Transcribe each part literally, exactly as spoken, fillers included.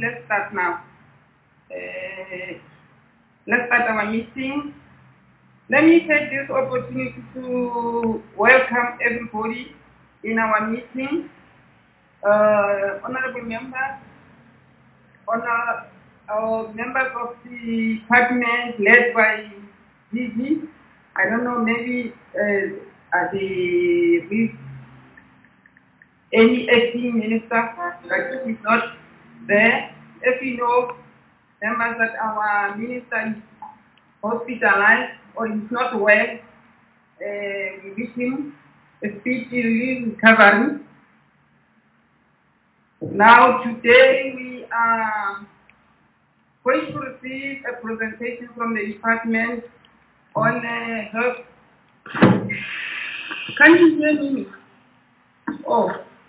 let's start now. Uh, let's start our meeting. Let me take this opportunity to welcome everybody in our meeting. Uh, honorable members, honor, our members of the department led by Gigi. I don't know, maybe uh, at the with any acting minister, but he's not there. If you know, members that our minister is hospitalized or is not well, uh, we wish him a speedy recovery. Now today we are going to receive a presentation from the department on uh, health. Can you hear me? Oh.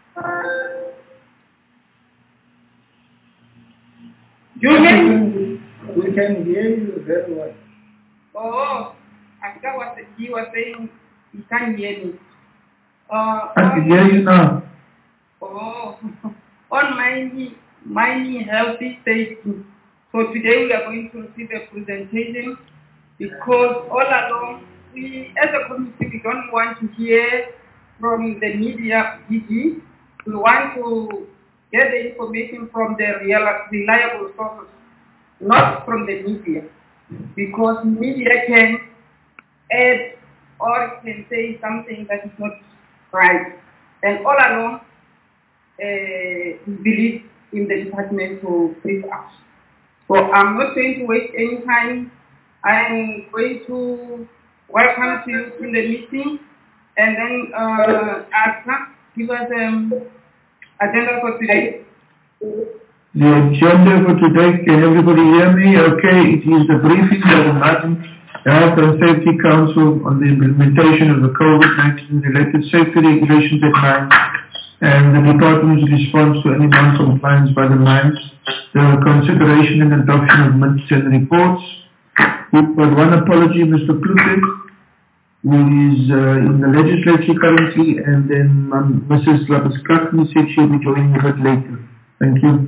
You hear me? We can hear you very well. Oh, I forgot what he was saying. He can't hear me. Uh, I can hear you now. Oh, on my my healthy safety. So today we are going to receive a presentation because all along we, as a community, we don't want to hear from the media, G G. We want to get the information from the real, reliable sources, not from the media, because media can add or can say something that is not right. And all along, uh, we believe in the department to brief us. So I'm not going to waste any time. I'm going to welcome to you in the meeting, and then uh, Asna, give us an um, agenda for today. The agenda for today, can everybody hear me? Okay, it is the briefing of the National Health and Safety Council on the implementation of the COVID nineteen related safety regulations at mines and the department's response to any non-compliance by the mines, the consideration and adoption of minutes and reports. We've got one apology, Mister Klutek, who is uh, in the legislature currently, and then um, Missus Labuskakni said she'll be joining a bit later. Thank you.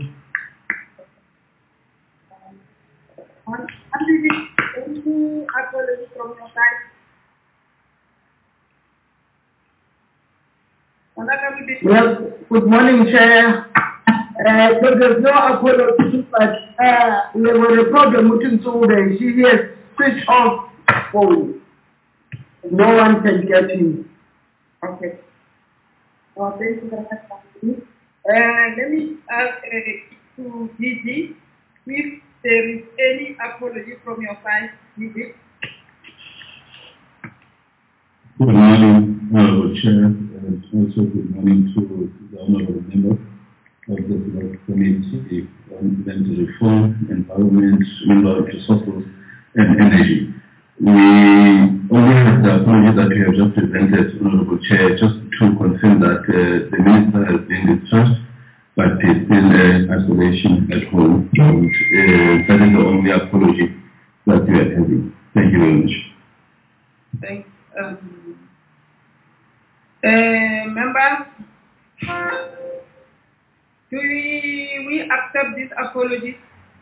Any apology from your side? Well, good morning, Chair. Uh, so there's no apology, but uh, we have a problem with him today. She has switched off phone. No one can get him. Okay. Well, thank you very much. Uh, let me ask uh, to Gigi if there is any apology from your side, Gigi. Good morning, Honorable Chair, and also good morning to the Honorable Member of the Select Committee on Environmental Reform, Environment, Mineral Resources, and Energy. We only have the apology that we have just presented, Honorable Chair, just to confirm that uh, the Minister has been discharged, but is still in uh, isolation at home, and uh, that is the only apology that we are having. Thank you very much. Thanks. Um, uh, members, do we, we accept this apology?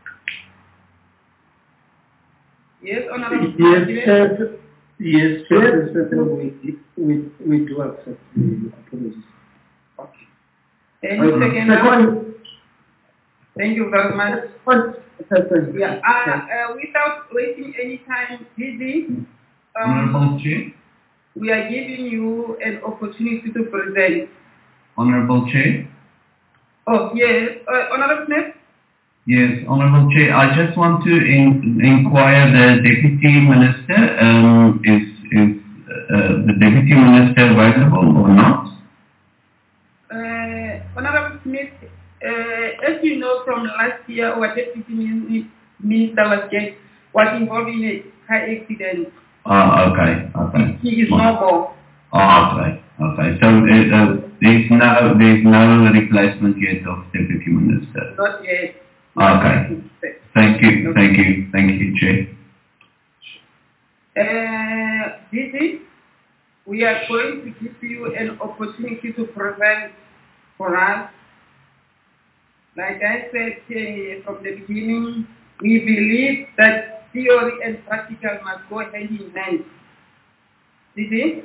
Yes, Honorable Yes, sir. Yes, sir. Certainly, we, we, we do accept the apologies. Okay. Any second now? Thank you very much. Yeah. Uh, uh, without wasting any time, Gigi, Honorable Chair. We are giving you an opportunity to present. Honorable Chair. Oh, yes. Uh, Honorable Smith? Yes, Honorable Chair. I just want to in, inquire the Deputy Minister. Um, is is uh, the Deputy Minister available or not? Uh, Honorable Smith, uh, as you know from last year, our Deputy Minister was, get, was involved in a car accident. Ah, okay, okay. He is no more. Ah, okay, okay. So uh, there's no there's no replacement yet of Deputy Minister. Not yet. Okay. Thank you, thank you, thank you, Chair. Uh, Gigi, we are going to give you an opportunity to present for us. Like I said uh, from the beginning, we believe that theory and practical must go hand in hand. Didi?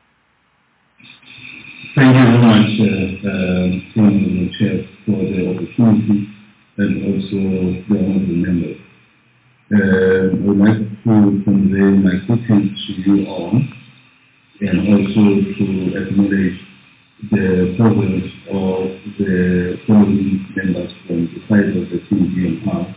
Thank you very much, uh, uh, Honourable Chair, for the opportunity and also the honourable members. Uh, I would like to convey my greetings to you all and also to acknowledge the presence of the following members from the side of the C G M R.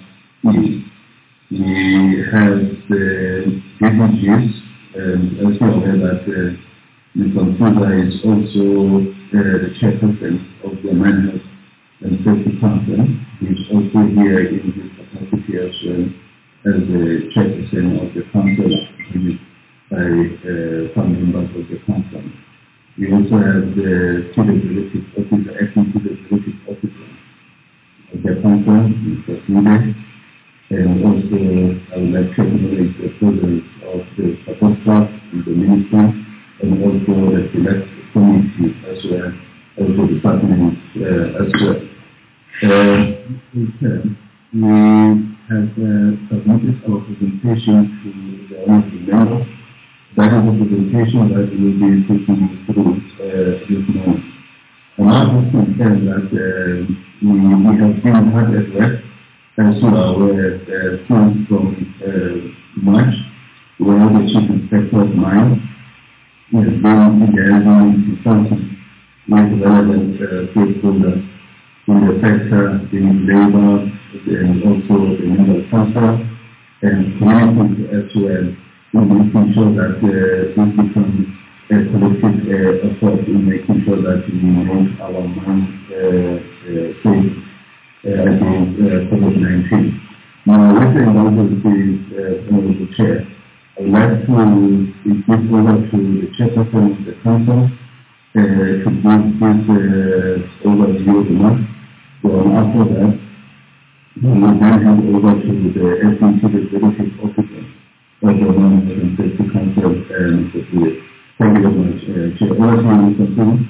We have the D D Gs, and as you are aware that uh, Mister Mfuza is also uh, the chairperson of the Mine Health and Safety Council. He is also here in his capacity as well as the chairperson of the council, accompanied by uh, some members of the council. We also have the Chief Executive Officer, Acting Chief Executive Officer of the council, Mister Fude. And also, I would like to acknowledge the presence of the support staff and the ministry, and also the select committee as well as the department uh, as well. Uh, we have uh, submitted our presentation to the honorable member. That is a presentation that we will be taking through uh, this morning. And I just confirm that uh, we, we have been hard at work, as you are aware, uh, since from uh, March, where the Chief Inspector of Mines has been engaging consulting with relevant uh, stakeholders in the sector, in labor, and also the mineral council, and community as well, in making sure that uh, this becomes a collective uh, effort in making sure that we manage our mines uh, uh, safe uh, against uh, COVID nineteen. Now, with the indulgence of the Chair, I would like to give over to the chairperson of the council uh, to give this uh, overview of the month. So after that, we will then hand over to the Acting Chief Executive Officer of the Mine Health and Safety Council, uh, Mister Fude. Thank you very much, uh, Chair. Over to you, Mister Fude.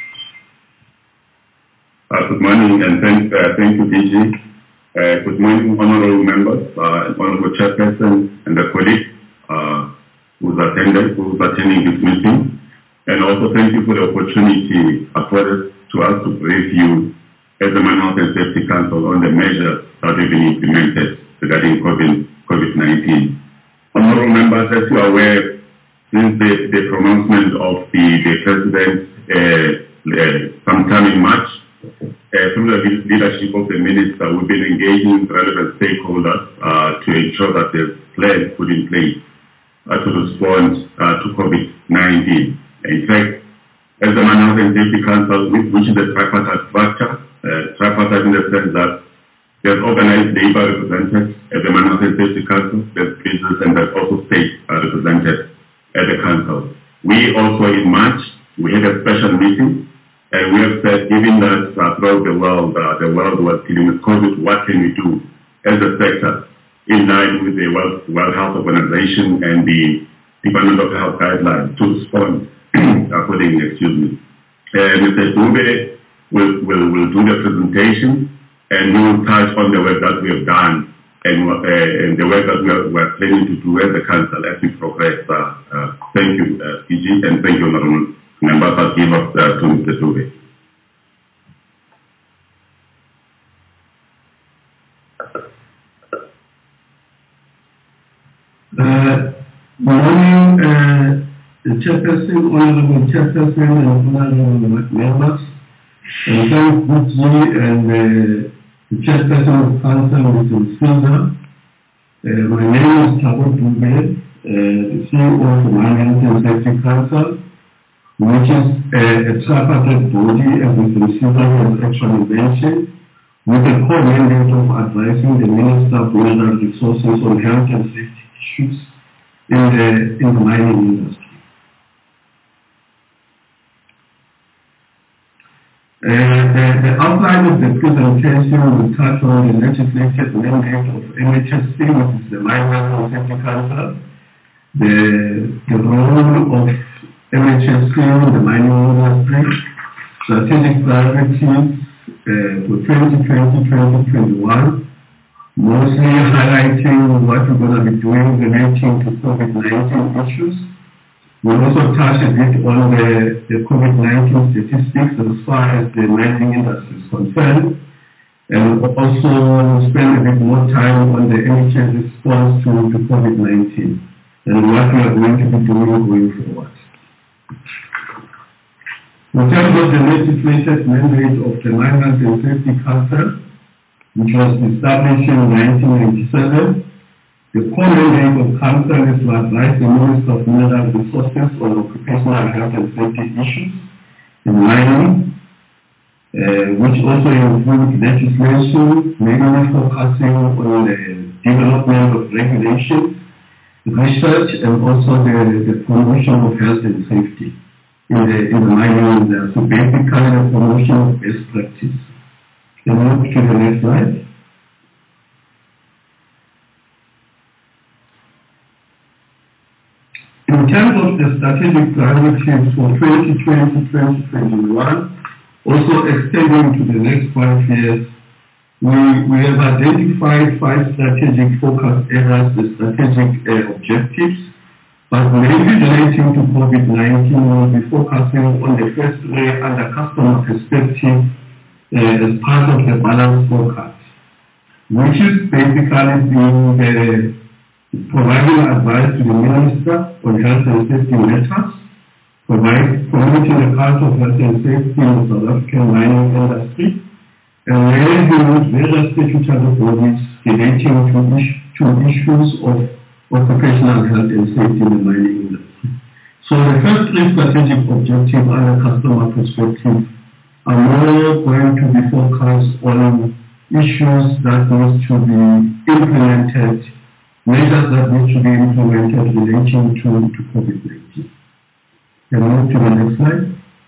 Uh, good morning and thank, uh, thank you, D G. Uh, good morning, honorable members, uh, honorable chairperson and the colleagues uh, who's attended, who's attending this meeting. And also thank you for the opportunity afforded to us to brief you as the Mine Health and Safety Council on the measures that have been implemented regarding COVID nineteen. Honorable members, as you are aware, since the, the pronouncement of the, the President uh, uh, sometime in March, Uh, through the leadership of the Minister, we've been engaging relevant stakeholders uh, to ensure that there's plans put in place uh, to respond uh, to COVID nineteen. In fact, as the Mine Health and Safety Council, which is a tripartite structure, uh, tripartite in the sense that there's organized labor represented at the Mine Health and Safety Council, there's business, and there's also state uh, represented at the council. We also, in March, we had a special meeting. And we have said, given that uh, throughout the world, uh, the world was dealing with COVID, what can we do as a sector in line with the World, World Health Organization and the Department of Health guidelines to respond accordingly, excuse me. Uh, Mister Dube will, will, will do the presentation and we will touch on the work that we have done and, uh, and the work that we are, we are planning to do as a council as we progress. Uh, uh, thank you, uh, P G, and thank you, Honorable Members that give us uh, to Mister Dube. Uh, good morning, uh, the chairperson, honorable chairperson, and honorable members. And thank D G and uh, the chairperson of council, Mister Mfuza. Uh, my name is Thabo Dube, uh, the C E O of the Mine Health and Safety Council, which is uh, a tripartite body, as Mister Mfuza has actually mentioned, with a core mandate of advising the Minister of Mineral Resources on health and safety issues in the, in the mining industry. Uh, the, the outline of the presentation will touch on the legislative mandate of M H S C, which is the Mine Health and Safety Council, the, the role of M H S C in the mining industry, strategic priorities, uh, for twenty twenty to twenty twenty-one, mostly highlighting what we're going to be doing relating to COVID nineteen issues. We'll also touch a bit on the, the COVID nineteen statistics as far as the mining industry is concerned, and also spend a bit more time on the N H S response to, to COVID nineteen and what we are going to be doing going forward. In terms of the legislated mandate of the Mine Health and Safety Council, which was established in nineteen ninety-seven, the core mandate of Council is to advise the Minister of Mineral Resources on occupational health and safety issues in mining, uh, which also includes legislation, mainly focusing on the development of regulations, research, and also the, the promotion of health and safety in the, in the mining industry. So basically the promotion of best practice. Can we move to the next slide? In terms of the strategic priorities for twenty twenty to twenty twenty-one, also extending to the next five years, we, we have identified five strategic focus areas, the strategic uh, objectives, but mainly relating to COVID nineteen, we'll be focusing on the first three under customer perspective uh, as part of the balance scorecard, which is basically being the providing advice to the Minister on health and safety matters, provide, promoting the culture of health and safety in the South African mining industry, and liaising with various statutory bodies relating to, is, to issues of occupational health and safety in the mining industry. So the first three strategic objectives under customer perspective are more going to be focused on issues that need to be implemented, measures that need to be implemented relating to, to COVID nineteen. Can we move to the next slide?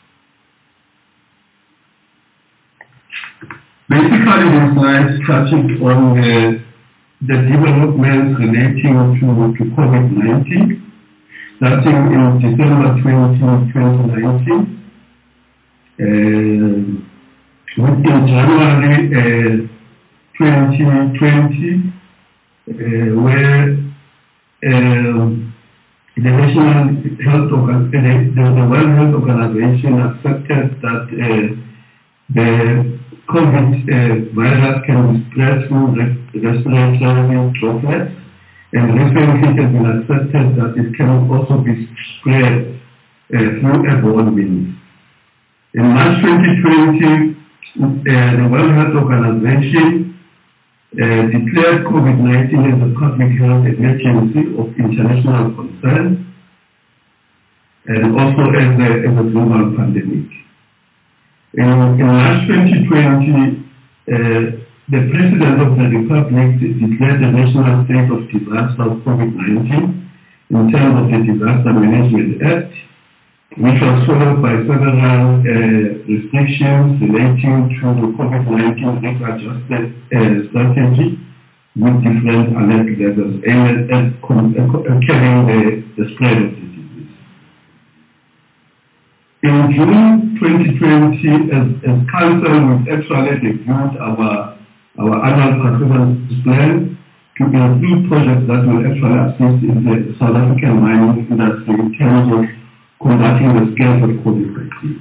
Basically, this slide is touching on the, the developments relating to, to COVID nineteen, starting in December twentieth, twenty nineteen. Uh, in January uh, twenty twenty, Uh, where um, the National Health Organ- the, the, the World Health Organization accepted that uh, the COVID uh, virus can be spread through respiratory droplets, and recently it has been accepted that it can also be spread uh, through airborne means. In March twenty twenty, uh, the World Health Organization Uh, declared COVID nineteen as a public health emergency of international concern and also as a, as a global pandemic. In, in March twenty twenty, uh, the President of the Republic declared the national state of disaster of COVID nineteen in terms of the Disaster Management Act, which was followed by several uh, restrictions relating to the COVID nineteen risk-adjusted uh, strategy with different alert levels aimed at curbing the, the spread of the disease. In June twenty twenty, as, as Council, we've actually reviewed our, our annual performance plan to include projects that will actually assist in the South African mining industry in terms of combating the scale of COVID nineteen.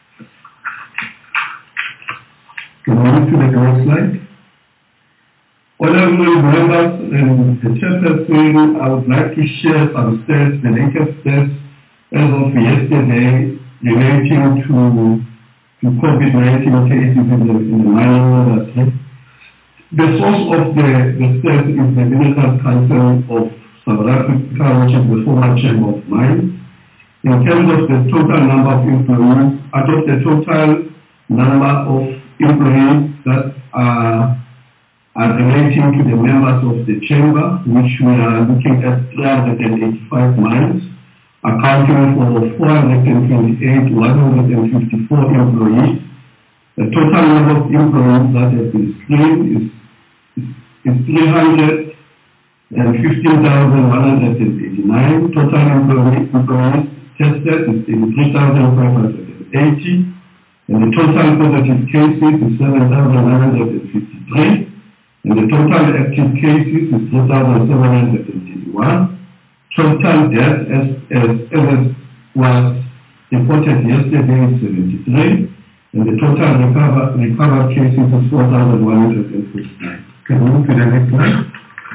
Can we move to the next slide? Honorable members and the chairperson, I would like to share some stats, the latest stats as of yesterday relating to, to COVID nineteen cases in the, in the mining industry. The source of the, the stats is the Minerals Council of South Africa, which is the former Chamber of Mines. In terms of the total number of employees, out of the total number of employees that are, are relating to the members of the chamber, which we are looking at three hundred eighty-five mines, accounting for four hundred twenty-eight, one hundred fifty-four employees. The total number of employees that have been screened is, is, is three hundred fifteen thousand one hundred eighty-nine. Total employees, employees tested is in three thousand five hundred eighty, And the total positive cases is seven thousand nine hundred fifty-three, and the total active cases is two thousand seven hundred thirty-one. Total death as, as, as was reported yesterday is seventy-three, and the total recover, recovered cases is four thousand one hundred forty-nine. Can we move to the next slide?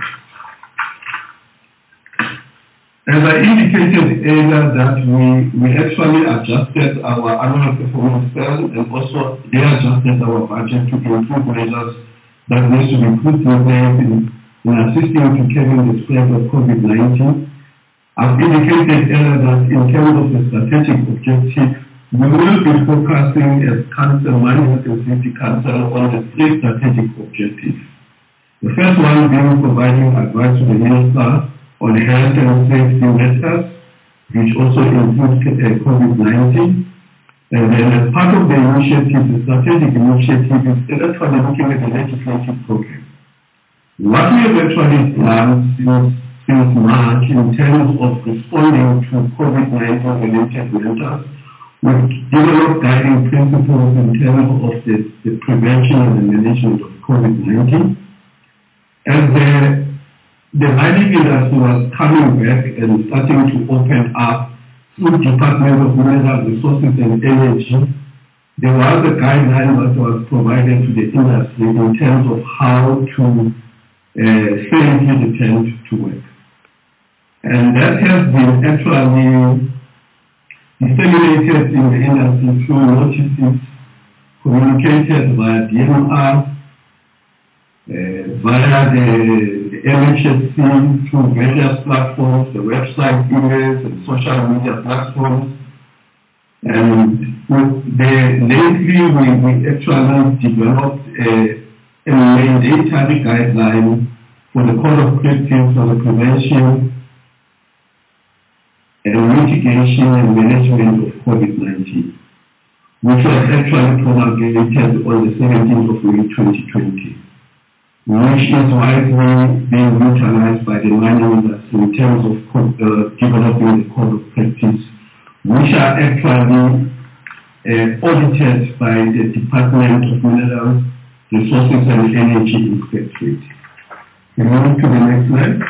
As I indicated earlier that we, we actually adjusted our annual performance plan and also readjusted our budget to include measures that need to be put in place in, in assisting to curbing the spread of COVID nineteen. I've indicated earlier that in terms of the strategic objective, we will be focusing as Council, Mining Health and Safety Council on the three strategic objectives. The first one being providing advice to the Minister on health and safety matters, which also includes uh, COVID nineteen. And then as part of the initiative, the strategic initiative is actually looking at the legislative program. What we have actually done since, since March in terms of responding to COVID nineteen related matters, we've developed guiding principles in terms of the, the prevention and the management of COVID nineteen. As the The mining industry was coming back and starting to open up through Department of Mineral Resources and Energy. There was a guideline that was provided to the industry in terms of how to uh, safely return to work. And that has been actually disseminated in the industry through notices communicated via D M R, uh, via the M H S C through various platforms, the website, emails, and social media platforms. And the, lately we, we actually developed a, a mandatory guideline for the Code of Practice for the prevention and mitigation and management of COVID nineteen, which was actually promulgated on the seventeenth of May twenty twenty. Which is widely being utilized by the mining industry in terms of uh, developing the code of practice, which are actually uh, audited by the Department of Mineral Resources and Energy Inspectorate. We move to the next slide.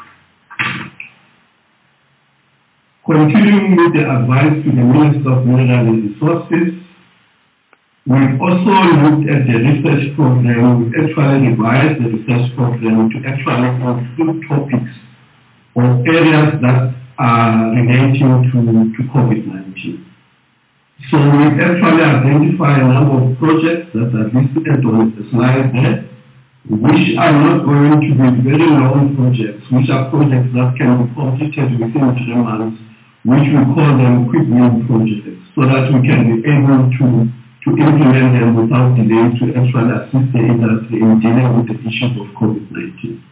Continuing with the advice to the Minister of Mineral Resources, we've also looked at the research program. We've actually revised the research program to actually include topics or areas that are relating to, to COVID nineteen. So we've actually identified a number of projects that are listed on the slide there, which are not going to be very long projects, which are projects that can be completed within three months, which we call them quick win projects, so that we can be able to to implement them without delay to actually assist the industry in dealing with the issues of COVID nineteen.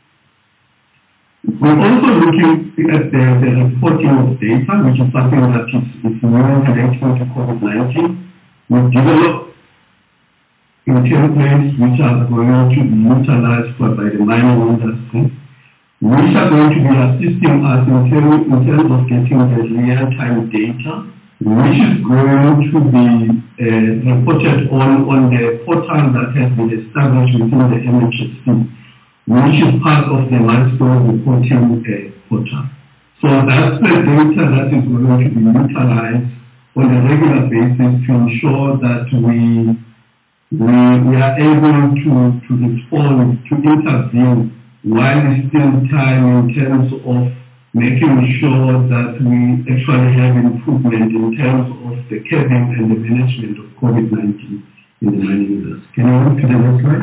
We're also looking at the, the reporting of data, which is something that is, is new relating to COVID nineteen. We've developed in templates which are going to be utilized by the mining industry, which are going to be assisting us in terms, in terms of getting the real-time data, which is going to be uh, reported on, on the portal that has been established within the M H S C, which is part of the milestone reporting uh, portal. So that's the data that is going to be utilized on a regular basis to ensure that we, we, we are able to, to respond, to intervene while still time in terms of making sure that we actually have improvement in terms of the curbing and the management of COVID nineteen in the mining industry. Can you move to the next slide?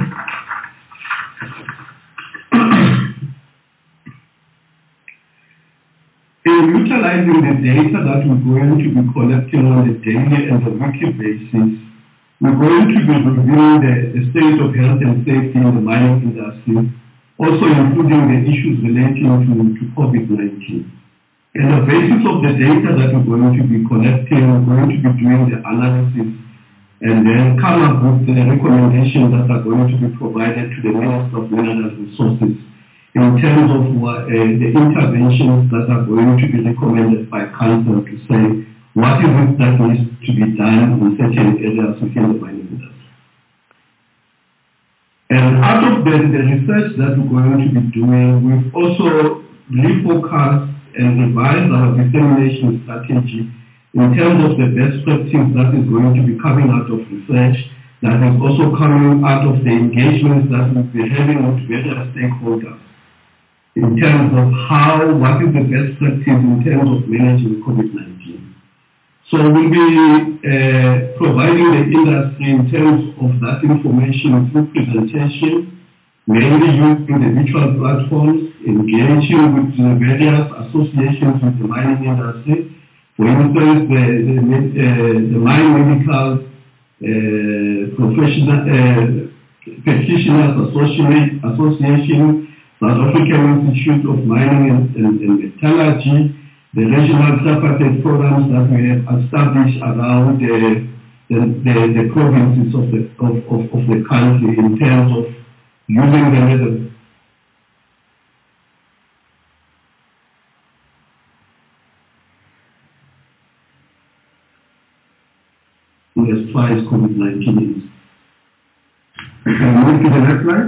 In utilizing the data that we're going to be collecting on a daily and a weekly basis, we're going to be reviewing the, the state of health and safety in the mining industry, also including the issues relating to, to COVID nineteen. And the basis of the data that we're going to be collecting, we're going to be doing the analysis and then come up with the recommendations that are going to be provided to the Minister of Mineral Resources in terms of what, uh, the interventions that are going to be recommended by Council to say what is it that needs to be done in certain areas within the mining industry. And out of the, the research that we're going to be doing, we've also refocused and revised our dissemination strategy in terms of the best practice that is going to be coming out of research, that is also coming out of the engagements that we'll be having with various stakeholders in terms of how, what is the best practice in terms of managing COVID nineteen. So we'll be uh, providing the industry in terms of that information through presentation, mainly using the virtual platforms, engaging with the various associations with the mining industry. For instance, the, the, uh, the Mine Medical uh, Professional uh, Practitioners Association, Association, South African Institute of Mining and, and, and Metallurgy, the regional tripartite programs that we have established around the, the, the, the provinces of the, of, of, of the country in terms of using the method. As far as COVID nineteen is. Can we move to the next slide?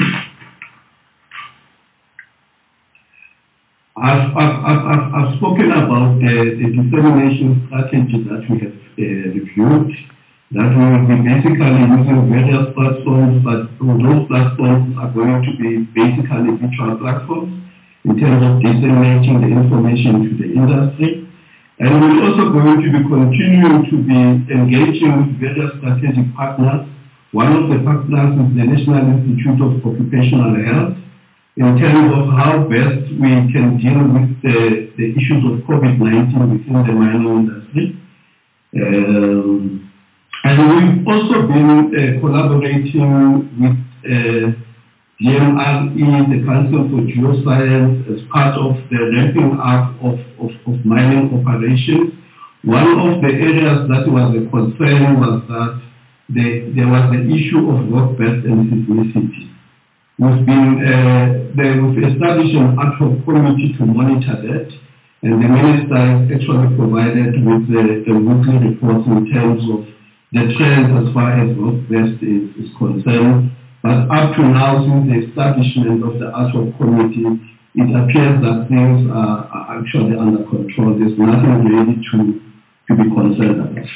I've, I've, I've, I've, I've spoken about the, the dissemination strategy that we have uh, reviewed, that we will be basically using various platforms, but those platforms are going to be basically virtual platforms in terms of disseminating the information to the industry. And we're also going to be continuing to be engaging with various strategic partners. One of the partners is the National Institute of Occupational Health in terms of how best we can deal with the, the issues of COVID nineteen within the mining industry. Um, and we've also been uh, collaborating with uh, D M R E, the Council for Geoscience, as part of the ramping up of, of, of mining operations. One of the areas that was a concern was that the, there was the issue of work-based and seismicity. We've been uh, there, we've established an ad hoc committee to monitor that, and the minister is actually provided with the, the weekly reports in terms of the trends as far as work-based is, is concerned. But up to now, since the establishment of the ad hoc committee, it appears that things are, are actually under control. There's nothing really to, to be concerned about.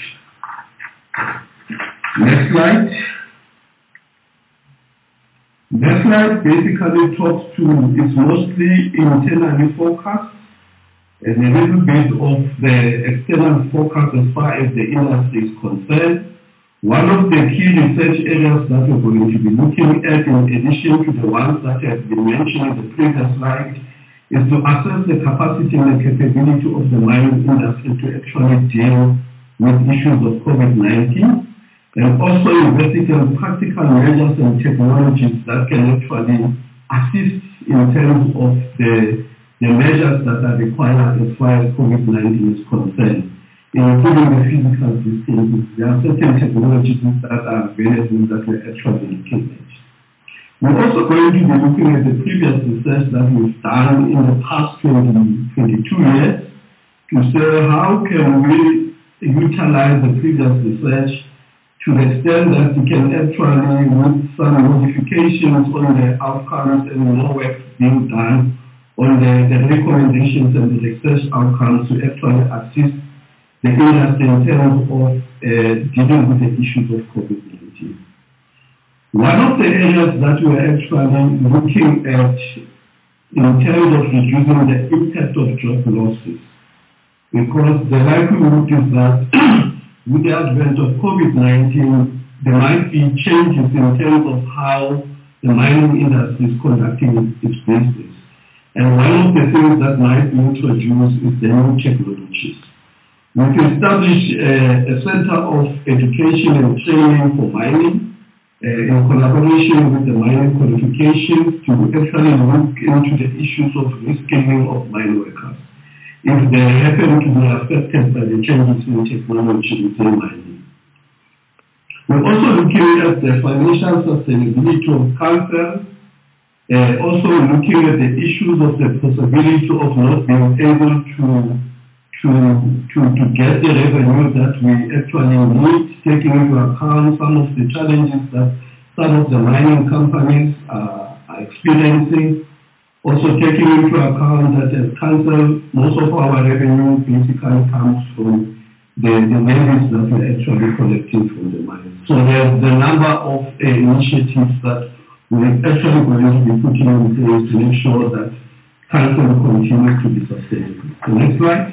Next slide. Next slide basically talks to, it's mostly internally focused, and a little bit of the external focus as far as the industry is concerned. One of the key research areas that we're going to be looking at, in addition to the ones that have been mentioned in the previous slide, is to assess the capacity and the capability of the mining industry to actually deal with issues of COVID nineteen, and also investigate practical measures and technologies that can actually assist in terms of the, the measures that are required as far as COVID nineteen is concerned. Including the physical distances, there are certain technologies that are available that we're actually looking at. We're also going to be looking at the previous research that we've done in the past twenty, twenty-two years to say how can we utilize the previous research to the extent that we can actually, with some modifications on the outcomes and more work being done on the, the recommendations and the research outcomes to actually assist the industry in terms of uh, dealing with the issues of COVID nineteen. One of the areas that we are actually looking at in terms of reducing the impact of job losses, because the likelihood is that with the advent of COVID nineteen, there might be changes in terms of how the mining industry is conducting its business. And one of the things that might be introduced is the new technologies. We've established uh, a center of education and training for mining uh, in collaboration with the mining qualifications to actually look into the issues of reskilling of mine workers if they happen to be affected by the changes in technology within mining. We're also looking at the financial sustainability of culture, uh, also looking at the issues of the possibility of not being able to to to, to, to get the revenue that we actually need, taking into account some of the challenges that some of the mining companies are, are experiencing. Also taking into account that as council, most of our revenue basically comes from the, the levies that we're actually collecting from the mines. So there's the number of uh, initiatives that we're actually going to be putting in place to make sure that council continues to be sustainable. The next slide.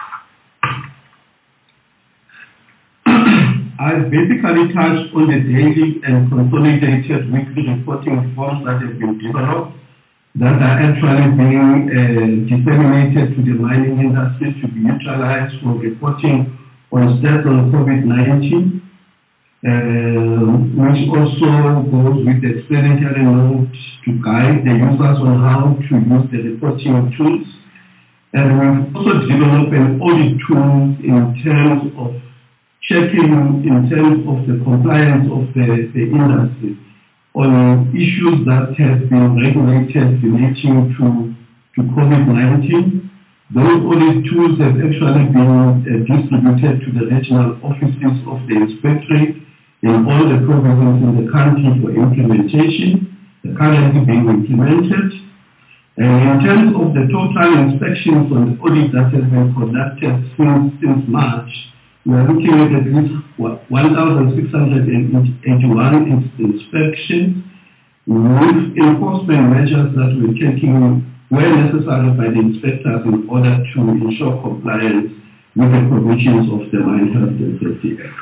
I've basically touched on the daily and consolidated weekly reporting forms that have been developed that are actually being uh, disseminated to the mining industry to be utilized for reporting on stats on COVID nineteen, uh, which also goes with the explanatory note to guide the users on how to use the reporting tools. And we've also developed an audit tool in terms of checking in terms of the compliance of the, the industry on issues that have been regulated relating to, to COVID nineteen. Those audit tools have actually been uh, distributed to the regional offices of the inspectorate in all the provinces in the country for implementation. They're currently being implemented. And in terms of the total inspections on the audit that has been conducted since, since March, we are looking at at least one thousand six hundred eighty-one inspections with enforcement measures that we're taking where necessary by the inspectors in order to ensure compliance with the provisions of the Mine Health and Safety Act.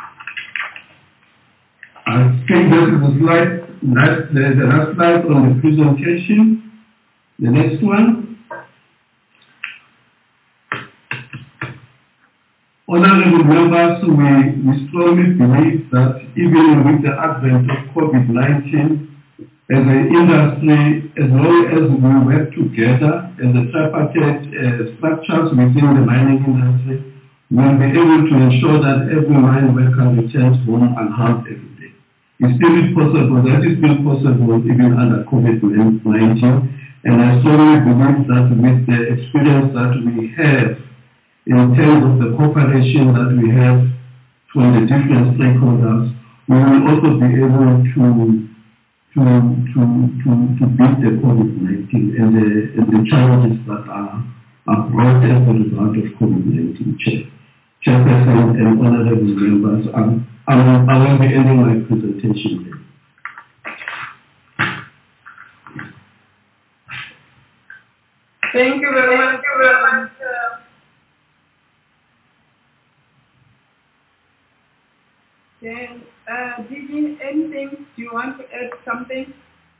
I think this is the slide, that's the, the last slide on the presentation. The next one. Honorable members, we, we strongly believe that even with the advent of COVID nineteen, as an industry, as long as we work together as a tripartite uh, structures within the mining industry, we'll be able to ensure that every mine worker returns home unharmed every day. It's still possible, that is still possible even under COVID nineteen, and I strongly believe that with the experience that we have in terms of the cooperation that we have from the different stakeholders, we will also be able to to to to, to beat the COVID nineteen and the, and the challenges that are, are brought as a result of COVID nineteen. Chair, Chairperson and honorable members, um, I, will, I will be ending my presentation here. Thank you very much. Thank you very much. Then, uh, Gigi, anything? Do you want to add something?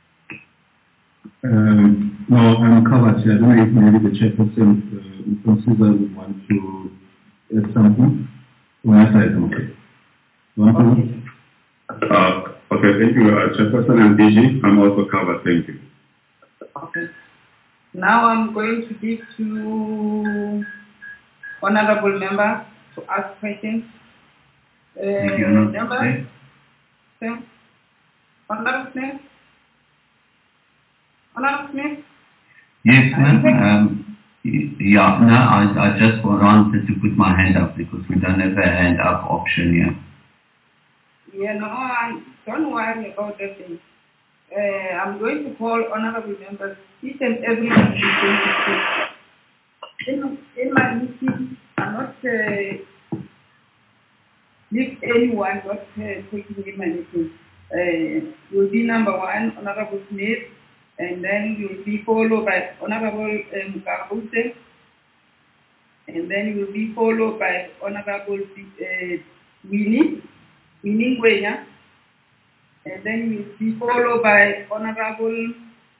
Um, no, I'm covered here. I don't know if maybe the chairperson, uh, from Caesar would want to add something. On my side, I'm okay. Okay. Uh, okay, thank you, uh, Chairperson and D G. I'm also covered. Thank you. Okay. Now I'm going to give to honorable members to ask questions. Uh, Thank you, members? Sam? Honorable Smith? Honorable Smith? Yes, ma'am. Um, yeah, no, I, I just wanted to put my hand up because we don't have a hand up option here. Yeah, no, I don't worry about that thing. Uh, I'm going to call honorable members. Each and every one is going to speak. In, in my meeting, I'm not uh, leave anyone not uh, taking in my meeting. Uh, you'll be number one, Honorable Smith, and then you'll be followed by Honorable Mukabuse, and then you'll be followed by Honorable uh, Winnie, Winnie Gwenya, and then you'll be followed by Honorable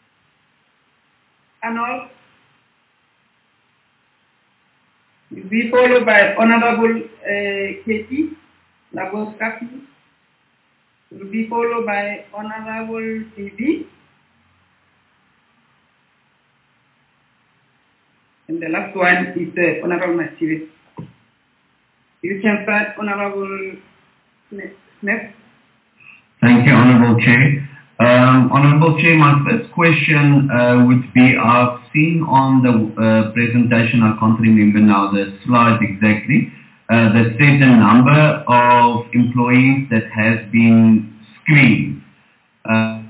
Arnold. You'll be followed by Honorable uh, Katie Lagoskapi. You'll be followed by Honorable T V. And the last one is uh, Honorable Matthew. You can start, Honorable Smith. Thank you, Honorable Chair. Uh, Um, Honorable Chair, my first question uh, would be, I've seen on the uh, presentation, I can't remember now the slide exactly, uh, that says the number of employees that has been screened. Uh,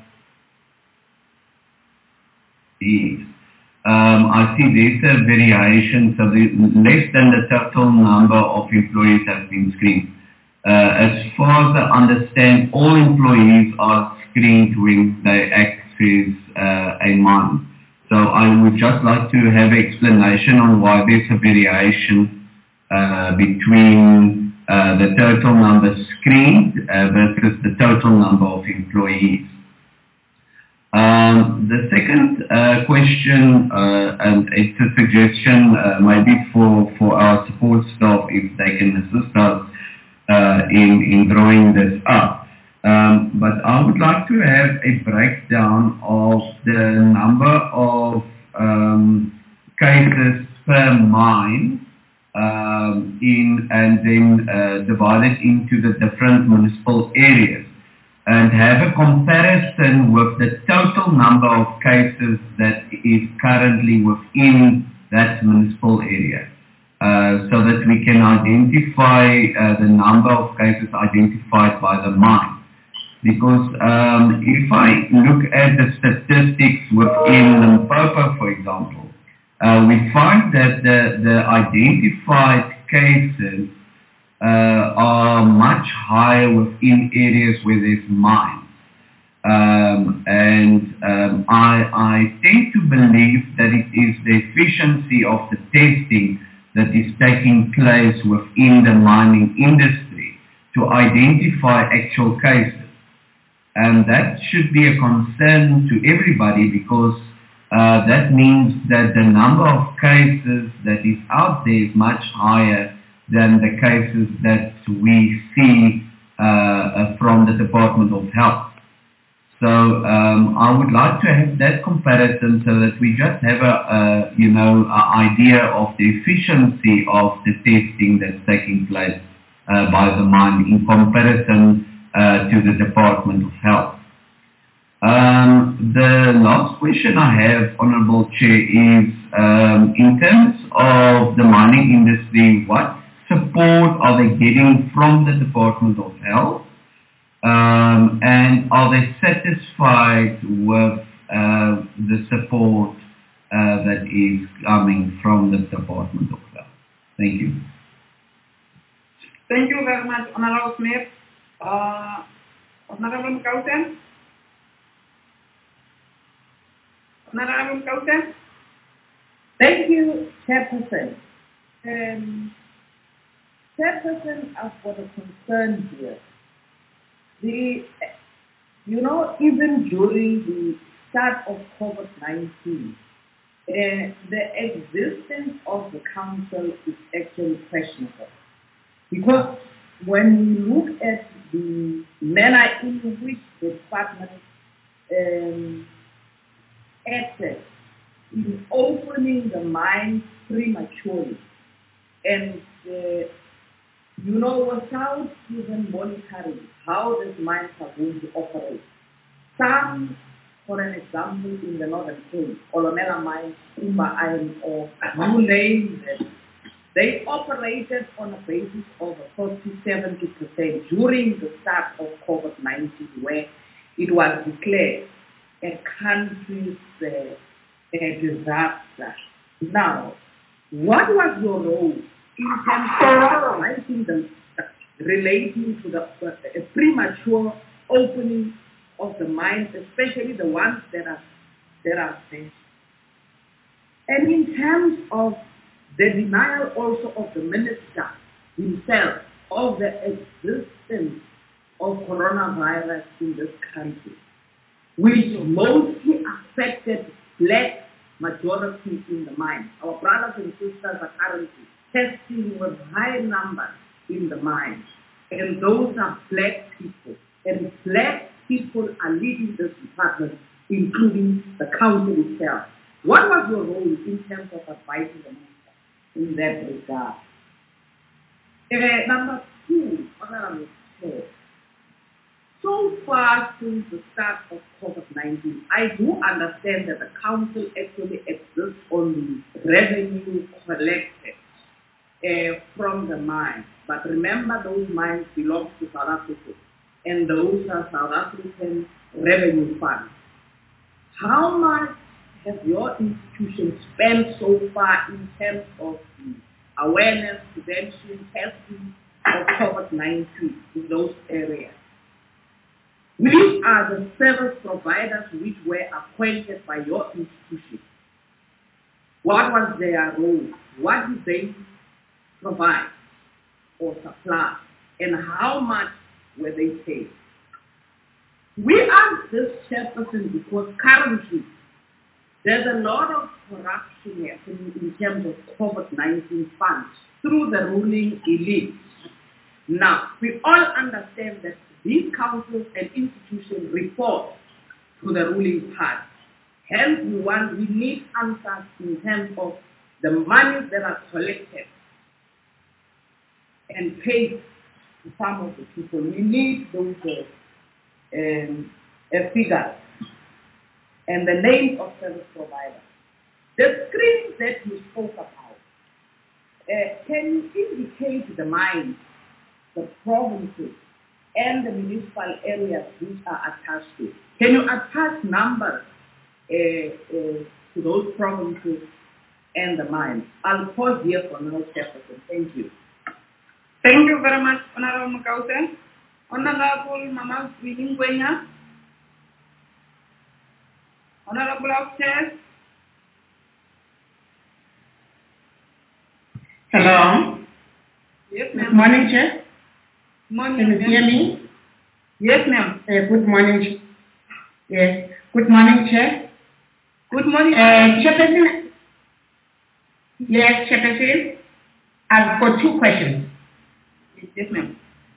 is. Um, I see there's a variation, so the, less than the total number of employees have been screened. Uh, as far as I understand, all employees are screened when they access uh, a mine. So I would just like to have an explanation on why there's a variation uh, between uh, the total number screened uh, versus the total number of employees. Um, the second uh, question, uh, and it's a suggestion uh, maybe for, for our support staff if they can assist us uh, in, in drawing this up. Um, but I would like to have a breakdown of the number of um, cases per mine um, in and then uh, divided into the different municipal areas, and have a comparison with the total number of cases that is currently within that municipal area, uh, so that we can identify uh, the number of cases identified by the mine. Because um, if I look at the statistics within Limpopo, for example, uh, we find that the, the identified cases Uh, are much higher within areas where there's mines. Um, and um, I, I tend to believe that it is the efficiency of the testing that is taking place within the mining industry to identify actual cases. And that should be a concern to everybody, because uh, that means that the number of cases that is out there is much higher than the cases that we see uh, from the Department of Health. So um, I would like to have that comparison so that we just have a, a you know, a idea of the efficiency of the testing that's taking place uh, by the mine in comparison uh, to the Department of Health. Um, the last question I have, Honourable Chair, is um, in terms of the mining industry, what support are they getting from the Department of Health, um, and are they satisfied with uh, the support uh, that is coming from the Department of Health? Thank you. Thank you very much, Honorable Smith. Uh, Honorable Kausen? Honorable Kausen? Thank you, Chairperson. Um, Chairperson, I've got a concern here. The, you know, even during the start of COVID nineteen, uh, the existence of the council is actually questionable. Because when you look at the manner in which the department um, acted in opening the mine prematurely, and uh, you know, without even monitoring how these mines are going to operate. Some, for an example, in the Northern Cape, Olomela Mine, Kumba Iron Ore, you name them, they operated on a basis of forty to seventy percent during the start of COVID nineteen, where it was declared a country's uh, a disaster. Now, what was your role in terms of writing the, relating to the uh, a premature opening of the mines, especially the ones that are that are safe? And in terms of the denial also of the minister himself of the existence of coronavirus in this country, which mostly affected black majority in the mine. Our brothers and sisters are currently testing with high numbers in the mine. And those are black people. And black people are leading this department, including the council itself. What was your role in terms of advising the minister in that regard? Uh, number two, Honorable Chair, So far since the start of COVID nineteen, I do understand that the council actually exists on the revenue collected uh, from the mines. But remember, those mines belong to South Africa, and those are South African revenue funds. How much has your institution spent so far in terms of the awareness, prevention, testing of COVID nineteen in those areas? Which are the service providers which were appointed by your institution? What was their role? What did they provide or supply? And how much were they paid? We ask this, Chairperson, because currently there's a lot of corruption happening in terms of COVID nineteen funds through the ruling elite. Now, we all understand that these councils and institutions report to the ruling party. Hence, we want, we need answers in terms of the money that are collected and paid to some of the people. We need those uh, um, uh, figures and the names of service providers. The screens that you spoke about, uh, can you indicate the mines, the provinces, and the municipal areas which are attached to? Can you attach numbers uh, uh, to those provinces and the mines? I'll pause here for now, Chairperson. Thank you. Thank you very much, Honorable Mukausen. Honorable Mama Ngwenya. Honorable Upstairs. Hello. Yes, ma'am. Good morning, Chair. Morning, Can you hear me? Yes, ma'am. Uh, good morning. Yes. Good morning, Chair. Good morning. Uh, Chairperson. Yes, Chairperson. I've got two questions. Yes, ma'am.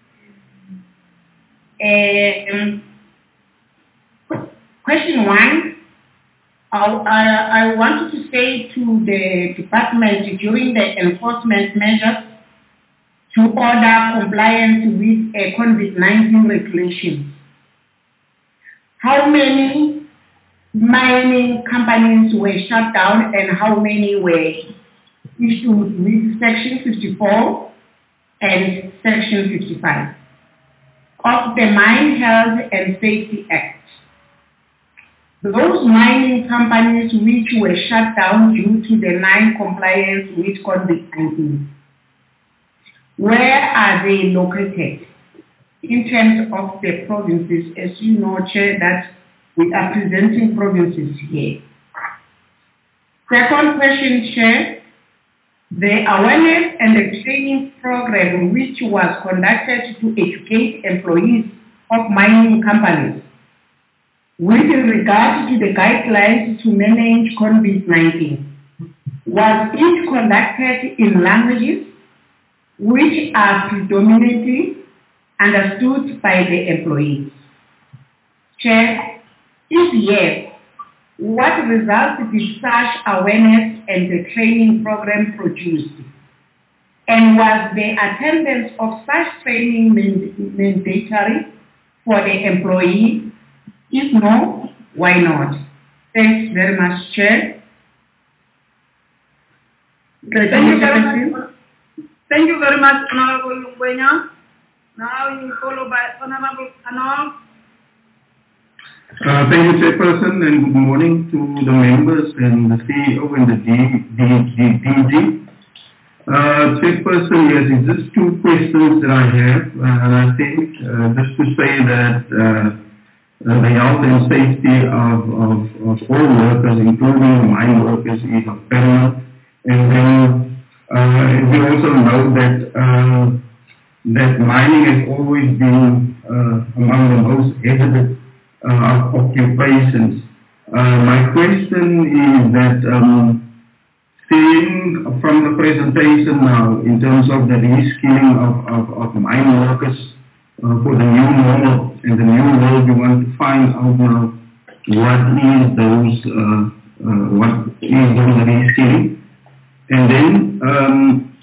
Uh, um, question one, I, I, I wanted to say to the department during the enforcement measures to order compliance with uh, COVID nineteen regulations. How many mining companies were shut down and how many were issued with Section fifty-four and Section fifty-five of the Mine Health and Safety Act? Those mining companies which were shut down due to the non-compliance with COVID nineteen, where are they located in terms of the provinces? As you know, Chair, that we are presenting provinces here. Second question, Chair, the awareness and the training program which was conducted to educate employees of mining companies with regard to the guidelines to manage COVID nineteen, was it conducted in languages which are predominantly understood by the employees? Chair, if yes, what results did such awareness and the training program produce? And was the attendance of such training mandatory for the employee? If no, why not? Thanks very much, Chair. Thank you very much. Thank you very much, Honorable Ngwenya. Now you follow by Honorable Anok. Uh, thank you, Chairperson, and good morning to the members and the C E O and the D G. Uh, Chairperson, yes, it's just two questions that I have, uh, and I think uh, just to say that uh, uh, the health and safety of, of, of all workers, including mine workers, is of paramount. And then uh, we also know that uh, that mining has always been uh, among the most hazardous uh, occupations. Uh, my question is that um, seeing from the presentation now in terms of the reskilling of, of, of mine workers uh, for the new normal and the new world, we want to find out now what is those uh, uh, what is those reskilling. And then um,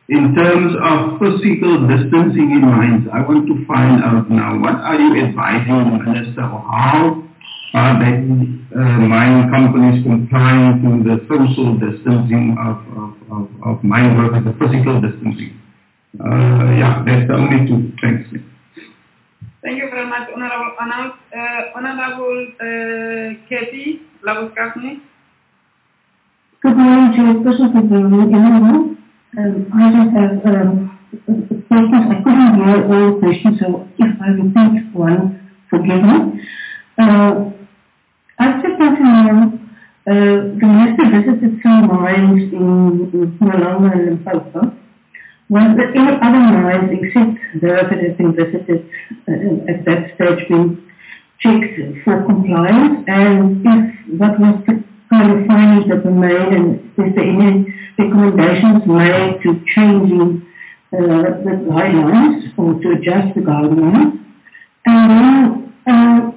in terms of physical distancing in mines, I want to find out now, what are you advising, Minister, how are the uh, mine companies complying to the social distancing of, of, of, of mine workers, the physical distancing? Uh, yeah, that's the only two. Thanks. Thank you very much, Honorable Anand. Uh, Honorable uh, Kathy Labuskasny. Good morning, Chairperson. Good morning, everyone. Um, I just have um, questions. I couldn't hear all the questions, so if I repeat one, forgive me. Uh, I just want to know, uh, the Minister visited some mines in, in Mpumalanga and Limpopo. Was there any other mines except those that have been visited uh, at that stage been checked for compliance? And if what was the kind of findings that were made, and is there any recommendations made to changing uh, the guidelines or to adjust the guidelines? And then uh,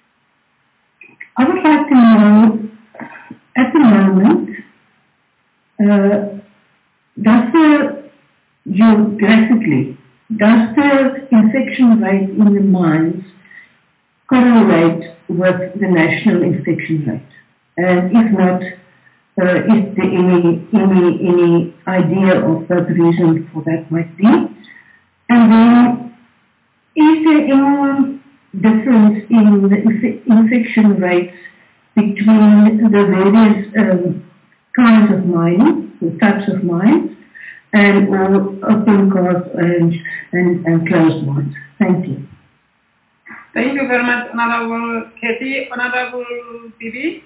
I would like to know, at the moment, uh, does the, geographically, does the infection rate in the mines correlate with the national infection rate? And if not, uh, is there any, any, any idea of what the reason for that might be? And then, is there any difference in the inf infection rates between the various um, kinds of mining, the types of mines, and or open cast and, and, and closed mines? Thank you. Thank you very much, Honorable Kathy. Honorable Bibi.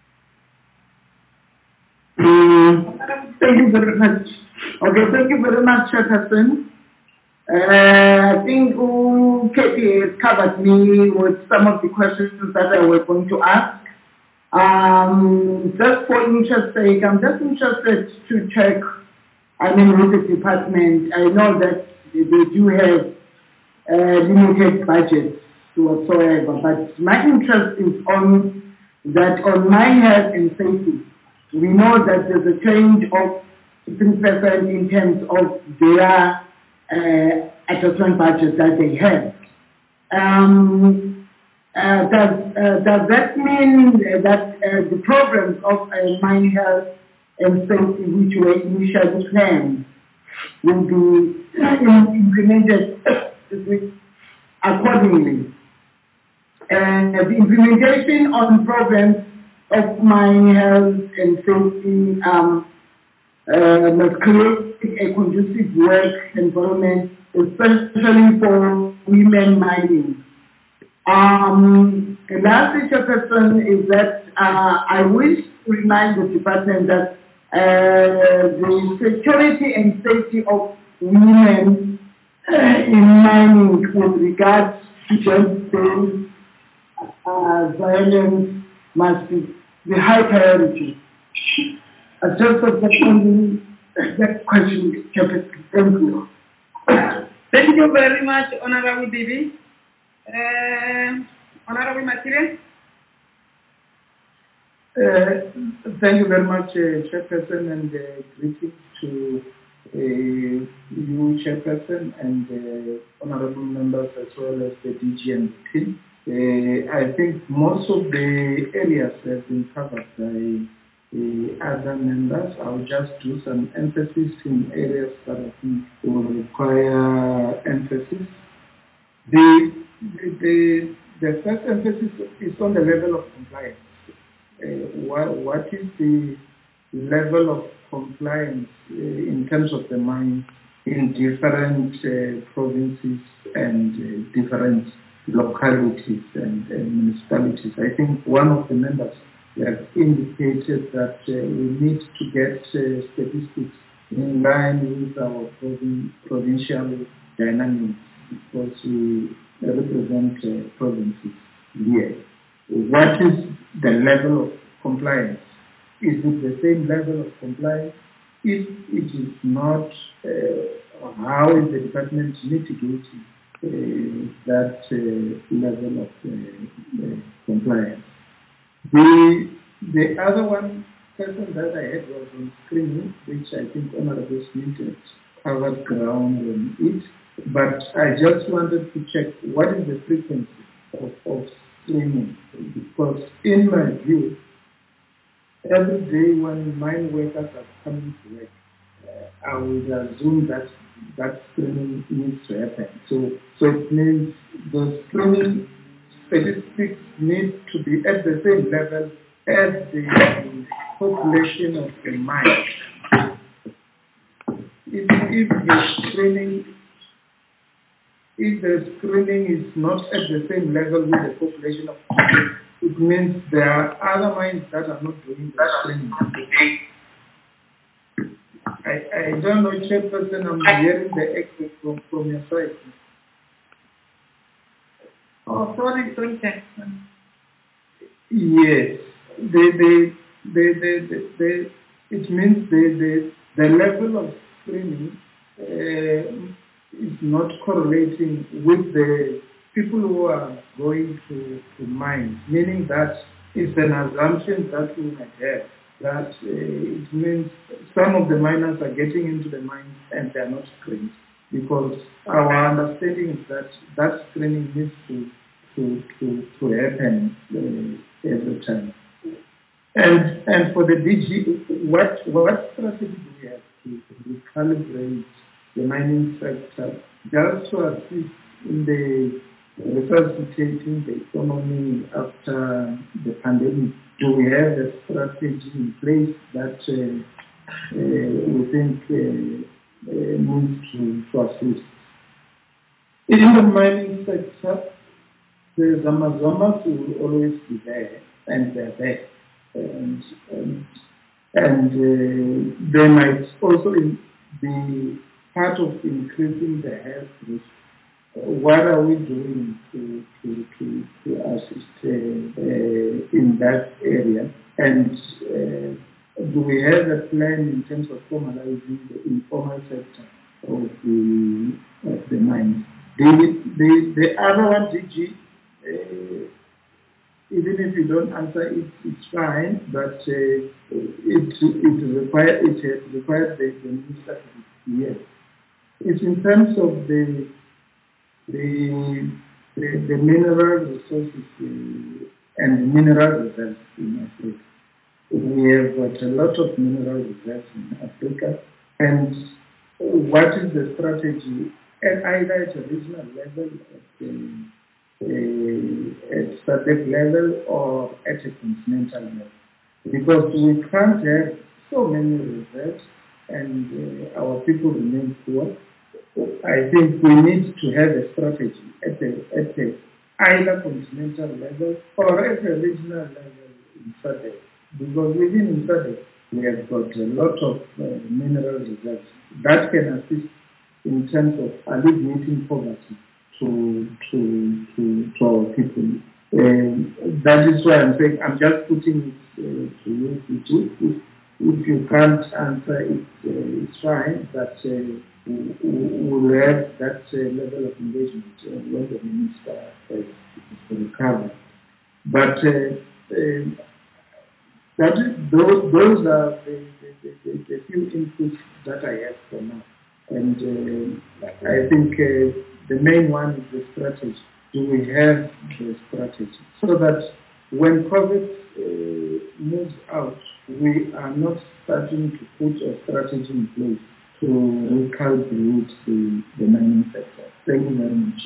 Um, thank you very much. Okay, thank you very much, Chairperson. Uh, I think uh, Katie has covered me with some of the questions that I was going to ask. Um, just for interest sake, I'm just interested to check, I mean, with the department. I know that they do have uh, limited budgets whatsoever, but my interest is on that on mine health and safety. We know that there's a change of fifteen percent in terms of their uh, adjustment budget that they have. Um, uh, does, uh, does that mean that uh, the programs of uh, mine health and safety, which were initially planned, will be uh, implemented accordingly? And the implementation on programs of mine health and safety um, uh, must create a conducive work environment, especially for women mining. Um, the last question is that uh, I wish to remind the department that uh, the security and safety of women uh, in mining with regards to gender-based uh, violence must be the high priority. I just have that, that question, Captain. Thank you. Thank you very much, Honorable Bibi. Uh, Honorable Matire. Uh, thank you very much, uh, Chairperson, and uh, greetings to uh, you, Chairperson, and uh, honorable members as well as the D G and the team. Uh, I think most of the areas have been covered by uh, other members. I'll just do some emphasis in areas that I think will require emphasis. The, the, the first emphasis is on the level of compliance. Uh, what, what is the level of compliance uh, in terms of the mine in different uh, provinces and uh, different localities and, and municipalities? I think one of the members have indicated that uh, we need to get uh, statistics in line with our provin provincial dynamics, because we represent uh, provinces here. What is the level of compliance? Is it the same level of compliance? If it is not, uh, how is the department mitigating uh, that uh, level of uh, uh, compliance? The, the other one question that I had was on screening, which I think Honorable Smith had covered ground on it, but I just wanted to check what is the frequency of, of streaming, because in my view, every day when mine workers are coming to work, uh, I would assume that that screening needs to happen. So, so it means the screening statistics need to be at the same level as the population of the mine. If, if the screening, if the screening is not at the same level with the population of the mine, it means there are other mines that are not doing the screening. I, I don't know, Chairperson, I'm hearing the echo from, from your side. Oh, sorry, don't check. Yes, the, the, the, the, the, the, it means the, the, the level of screening uh, is not correlating with the people who are going to, to mines, meaning that it's an assumption that we might have, that uh, it means some of the miners are getting into the mines and they are not screened, because our understanding is that that screening needs to to to, to happen uh, every time. And and for the D G, what what strategy do we have to recalibrate the mining sector just to assist in the resuscitating the economy after the pandemic? Do we have a strategy in place that uh, uh, we think uh, uh, needs to, to assist? In the mining sector, the Zamazamas will always be there, and they're there. And, and, and uh, they might also be part of increasing the health risk. What are we doing to, to, to, to assist uh, uh, in that area? And uh, do we have a plan in terms of formalizing the informal sector of the, of the mines? The, the, the other one, D G, uh, even if you don't answer it, it's fine, but uh, it, it, require, it has required the, the minister to be here. It's in terms of the The, the, the mineral resources in, and mineral reserves in Africa. We have got a lot of mineral reserves in Africa, and what is the strategy at either at a regional level, at, um, uh, at SADC level, or at a continental level? Because we can't have so many reserves and uh, our people remain poor. I think we need to have a strategy at a, at a either continental level or at a regional level in SADC. Because within SADC, we have got a lot of uh, mineral reserves that can assist in terms of alleviating poverty to, to, to, to our people. Um, that is why I'm saying I'm just putting it uh, to you. If, if you can't answer it, uh, it's fine, but uh, will have that uh, level of engagement uh, when the minister has recovered. But uh, uh, that is, those, those are the, the, the, the few inputs that I have for now. And uh, I think uh, the main one is the strategy. Do we have the strategy? So that when COVID uh, moves out, we are not starting to put a strategy in place to recalibrate the, the mining sector. Thank you very much.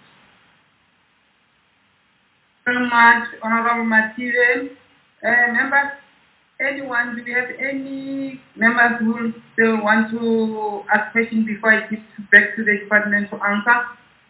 Very much, Honorable Matire. Uh, members, anyone, do we have any members who still want to ask questions before I give back to the department to answer?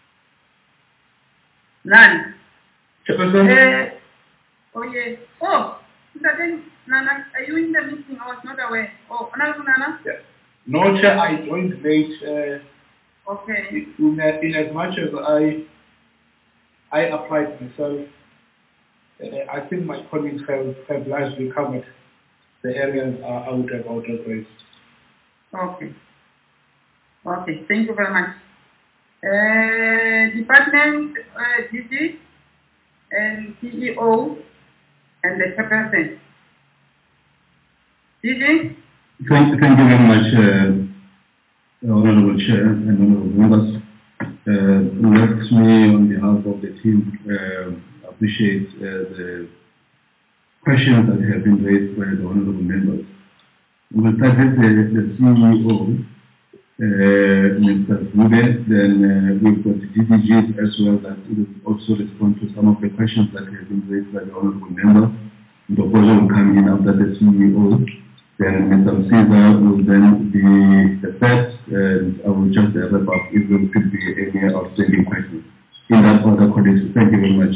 None. Uh, oh, yes. Oh, Mister Nana, are you in the meeting? I was not aware. Oh, Honorable Nana? Yes. No, Chair, I joined late. Uh, okay. In, uh, in as much as I, I applied myself, uh, I think my colleagues have, have largely covered the areas uh, I would have raised. Okay. Okay, thank you very much. Uh, department uh, D G and C E O and the chairperson. D G? Thank, thank you very much, uh, Honorable Chair and Honorable Members, uh, let me, on behalf of the team, uh, appreciate uh, the questions that have been raised by the Honorable Members. We will start with the, the C E O, uh, Mister Zube, then uh, we've got the D D Gs as well that will also respond to some of the questions that have been raised by the Honorable Member. The opposition will come in after the C E O. Then Mister Caesar will then be the third, and I will just wrap up if there could be any outstanding questions. In that order, colleagues, thank you very much.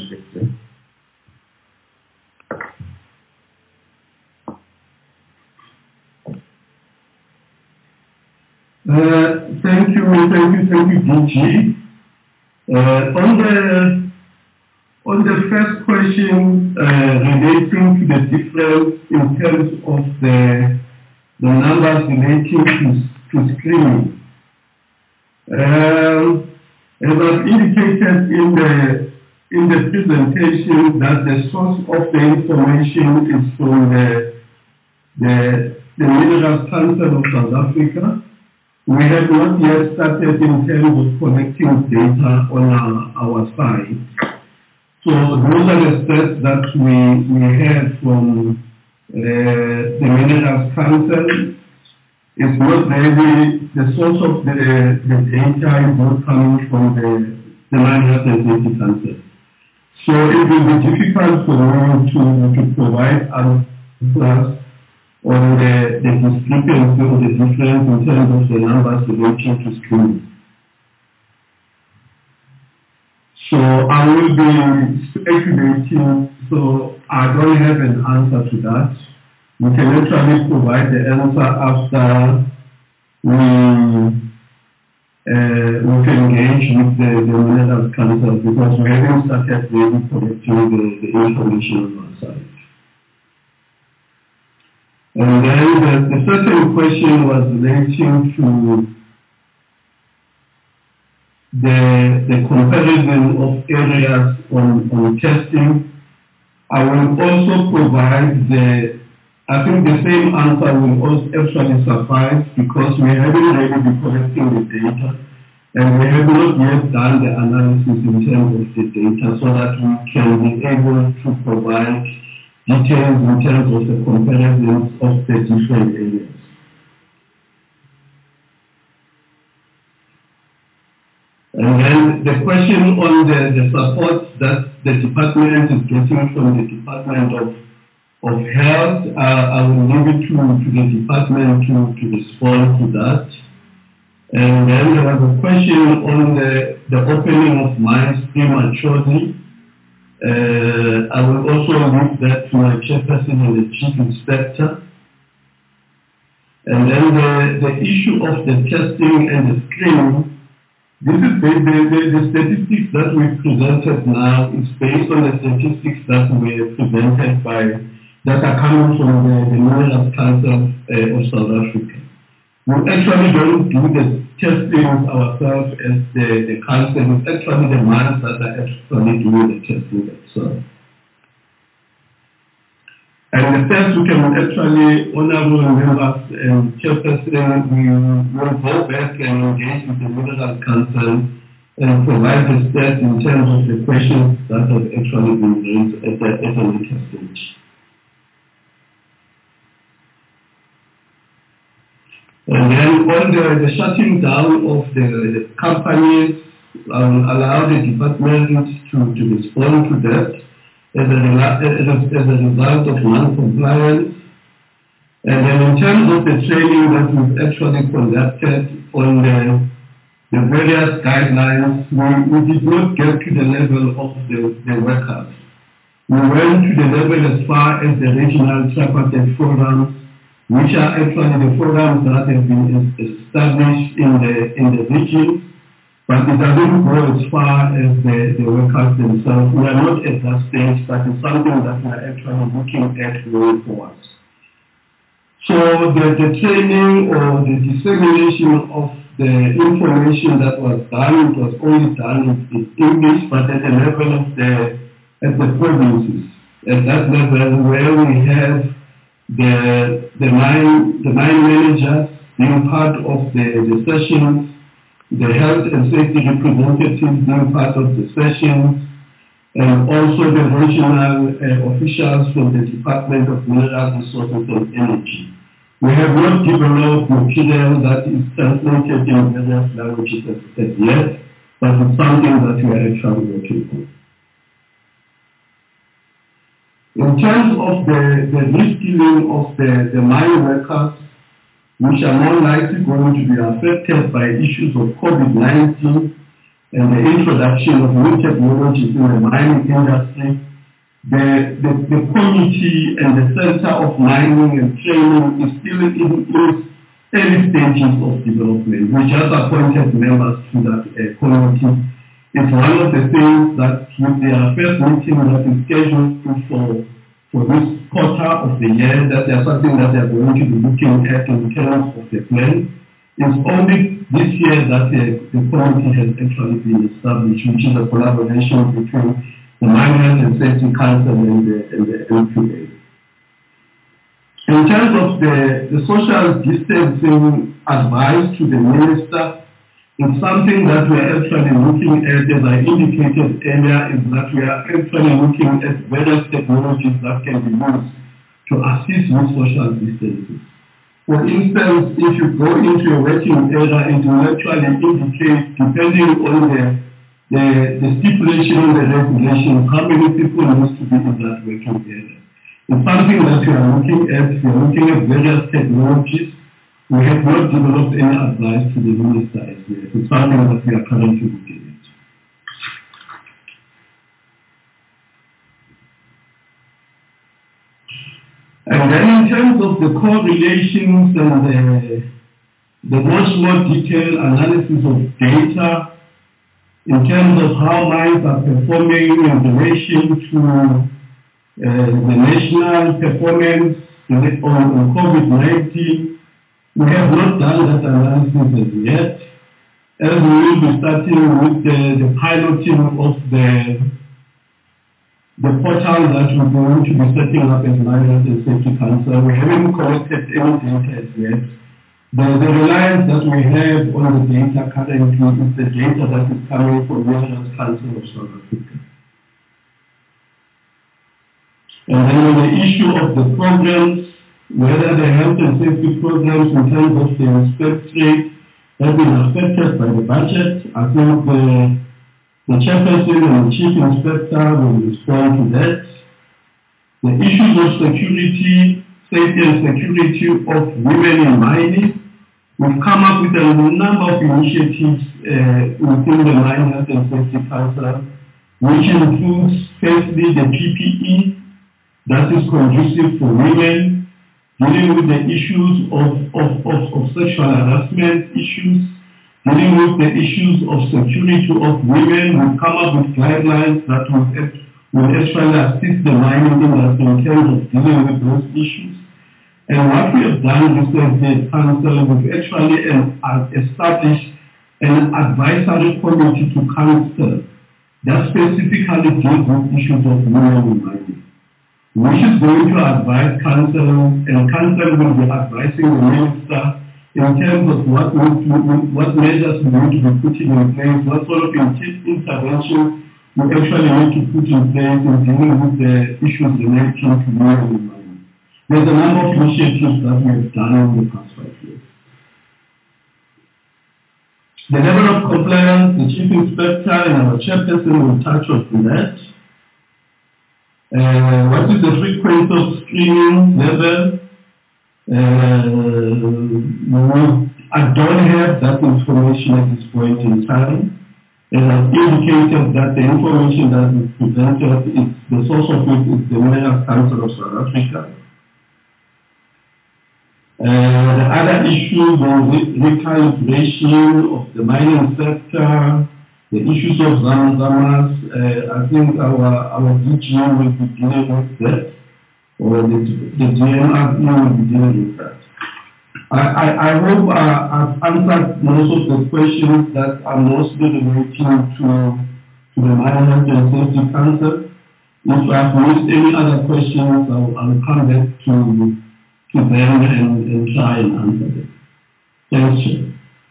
Uh, thank you, thank you, thank you, D G. Uh, on the on the first question uh, relating to the difference in terms of the the numbers relating to to screening, um, as I've indicated in the in the presentation, that the source of the information is from the the the Minerals Council of South Africa. We have not yet started in terms of collecting data on our, our side. So those are the steps that we, we have from uh, the Minerals Council. It's not really, the source of the, the data is not coming from the, the Minerals and Safety Council. So it will be difficult for me to, to provide answers on the, the discrepancy or the difference in terms of the numbers relating to screening. So I will be speculating, so I don't have an answer to that. We can actually provide the answer after we, uh, we can engage with the, the Minerals Council, because we haven't started really collecting the, the information on our side. And then the, the second question was relating to the, the comparison of areas on, on testing. I will also provide the, I think the same answer will also actually suffice, because we haven't really been collecting the data and we have not yet done the analysis in terms of the data, so that we can be able to provide details in terms of the comparisons of the different areas. And then the question on the, the support that the department is getting from the Department of, of Health, uh, I will leave it to, to the department to, to respond to that. And then there was a question on the, the opening of mines prematurely. Uh, I will also leave that to my chairperson and the chief inspector. And then the, the issue of the testing and the screening, this is the, the, the, the statistics that we presented now is based on the statistics that were presented by, that are coming from the, the Minerals Council uh, of South Africa. We actually don't do the testing ourselves as the, the council. It's actually the mines that are actually doing the testing themselves. And the test we can actually, honorable members and chairperson, we will go back and engage with the Minerals Council and provide the stats in terms of the questions that have actually been raised at the, at the later stage. And then on the, the shutting down of the, the companies, um, allow the department to, to respond to that as a, as a, as a result of non-compliance. And then in terms of the training that we've actually conducted on the, the various guidelines, we, we did not get to the level of the, the workers. We went to the level as far as the regional tripartite forums, which are actually the forums that have been established in the in the region, but it doesn't go as far as the, the workers themselves. We are not at that stage, but it's something that we are actually looking at going forward. So the, the training or the dissemination of the information that was done, it was only done in English, but at the level of the at the provinces, at that level where we have the the mine the mine managers being part of the, the sessions, the health and safety representatives being part of the sessions, and also the regional uh, officials from the Department of Mineral Resources and Energy. We have not developed material that is translated in various languages as, as yet, but it's something that we are actually working on. In terms of the, the reskilling of the, the mine workers, which are more likely going to be affected by issues of COVID nineteen and the introduction of new technologies in the mining industry, the, the, the committee and the Center of Mining and Training is still in its early stages of development. We just appointed members to that uh, committee. It's one of the things that with their first meeting that is scheduled for, for this quarter of the year, that there's something that they're going to be looking at in terms of the plan. It's only this year that the, the committee has actually been established, which is a collaboration between the Miners and Safety Council and the, and the L P A. In terms of the, the social distancing advice to the minister, it's something that we are actually looking at, as I indicated earlier, is that we are actually looking at various technologies that can be used to assist with social distancing. For instance, if you go into your working area, it will actually indicate, depending on the The, the stipulation in the regulation, how many people need to be in that working area. It's something that we are looking at. We are looking at various technologies. We have not developed any advice to the minister as yet. It's something that we are currently looking at. And then in terms of the correlations and the, the much more detailed analysis of data, in terms of how mines are performing in relation to uh, the national performance on, on COVID nineteen, we have not done that analysis as yet. As we will be starting with the, the piloting of the, the portal that we're going to be setting up as Miners and Safety Council, we haven't collected any data as yet. The, the reliance that we have on the data currently is the data that is coming from the Minerals Council of South Africa. And then on the issue of the programs, whether the health and safety programs in terms of the inspect rate have been affected by the budget, I think the, the chairperson and the chief inspector will respond to that. The issues of security, safety and security of women in mining, we've come up with a number of initiatives uh, within the Mine Health and Safety Council, which includes firstly the P P E that is conducive for women, dealing with the issues of, of, of, of sexual harassment issues, dealing with the issues of security of women. We've come up with guidelines that will, will actually assist the mining industry in terms of dealing with those issues. And what we have done recently at Council, we've actually uh, established an advisory committee to Council that specifically deals with issues of women in mining, which is going to advise Council, and Council will be advising the Minister in terms of what, what measures we need to be putting in place, what sort of intervention we actually need to put in place in dealing with the issues relating to women in mining. There's a number of initiatives that we have done in the past five years. The level of compliance, the chief inspector and our chairperson will touch on that. Uh, what is the frequency of screening level? Uh, I don't have that information at this point in time. And I've indicated that the information that is presented, is, the source of it is the Minerals Council of South Africa. Uh, the other issues of recalibration of the mining sector, the issues of Zamzamas, uh, I think our, our D G M will be dealing with that, or the, the G M R E will be dealing with that. I, I, I hope uh, I've answered most of the questions that are mostly relating to, to the Mining Health and Safety Council. If I've missed any other questions, I'll, I'll come back to to them and, and try and answer them. Yes, sir.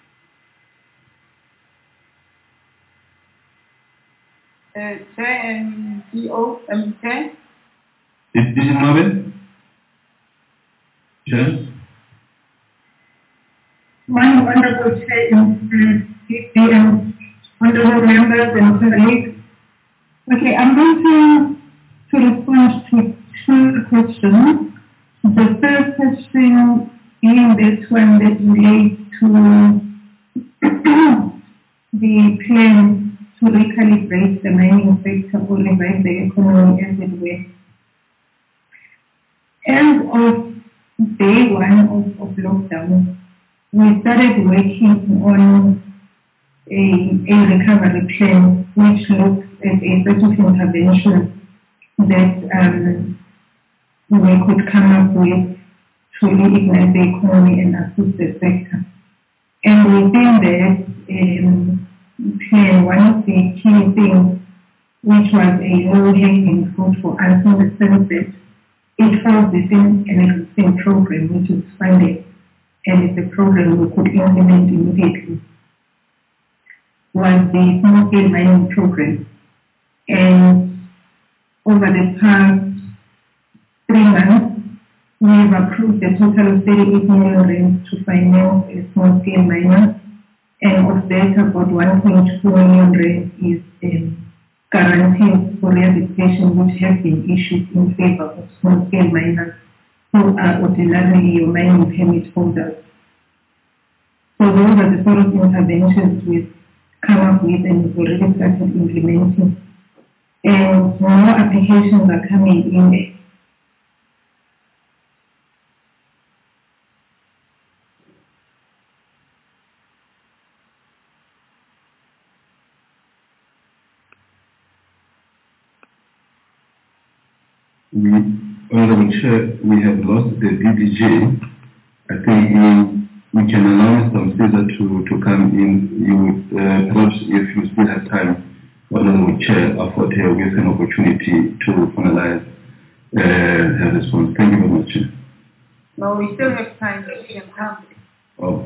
Uh, Chair and C O, um, Chair. Is this Marvin? Yes. One wonderful Chair and um, honorable members and colleagues. Okay, I'm going to, to respond to two questions. The first question being this one that relates to the plan to recalibrate the mining sector or revive the economy as it were. As of day one of, of lockdown, we started working on a, a recovery plan which looks at a set of interventions that um, we could come up with to reignite the economy and assist the sector. And within that um, plan, one of the key things, which was a low-hanging fruit for us in the sense that it falls within an existing program which is funded, and it's a program we could implement immediately, was the small-scale mining program. And over the past three months, we've approved a total of thirty-eight million rand to finance a small-scale miner, and of that, about one point two million rand is um, guarantees for rehabilitation which have been issued in favor of small-scale miners who are ordinarily your mining permit holders. So those are the sort of interventions we've come up with and we've already started implementing. And more applications are coming in there. We, Honorable Chair, we have lost the D D J. I think we, we can allow some Caesar to, to come in. You, uh, perhaps if you still have time, Honorable Chair, afford her with an opportunity to finalize uh, her response. Thank you very much, Chair. No, we still have time. We can come. Oh.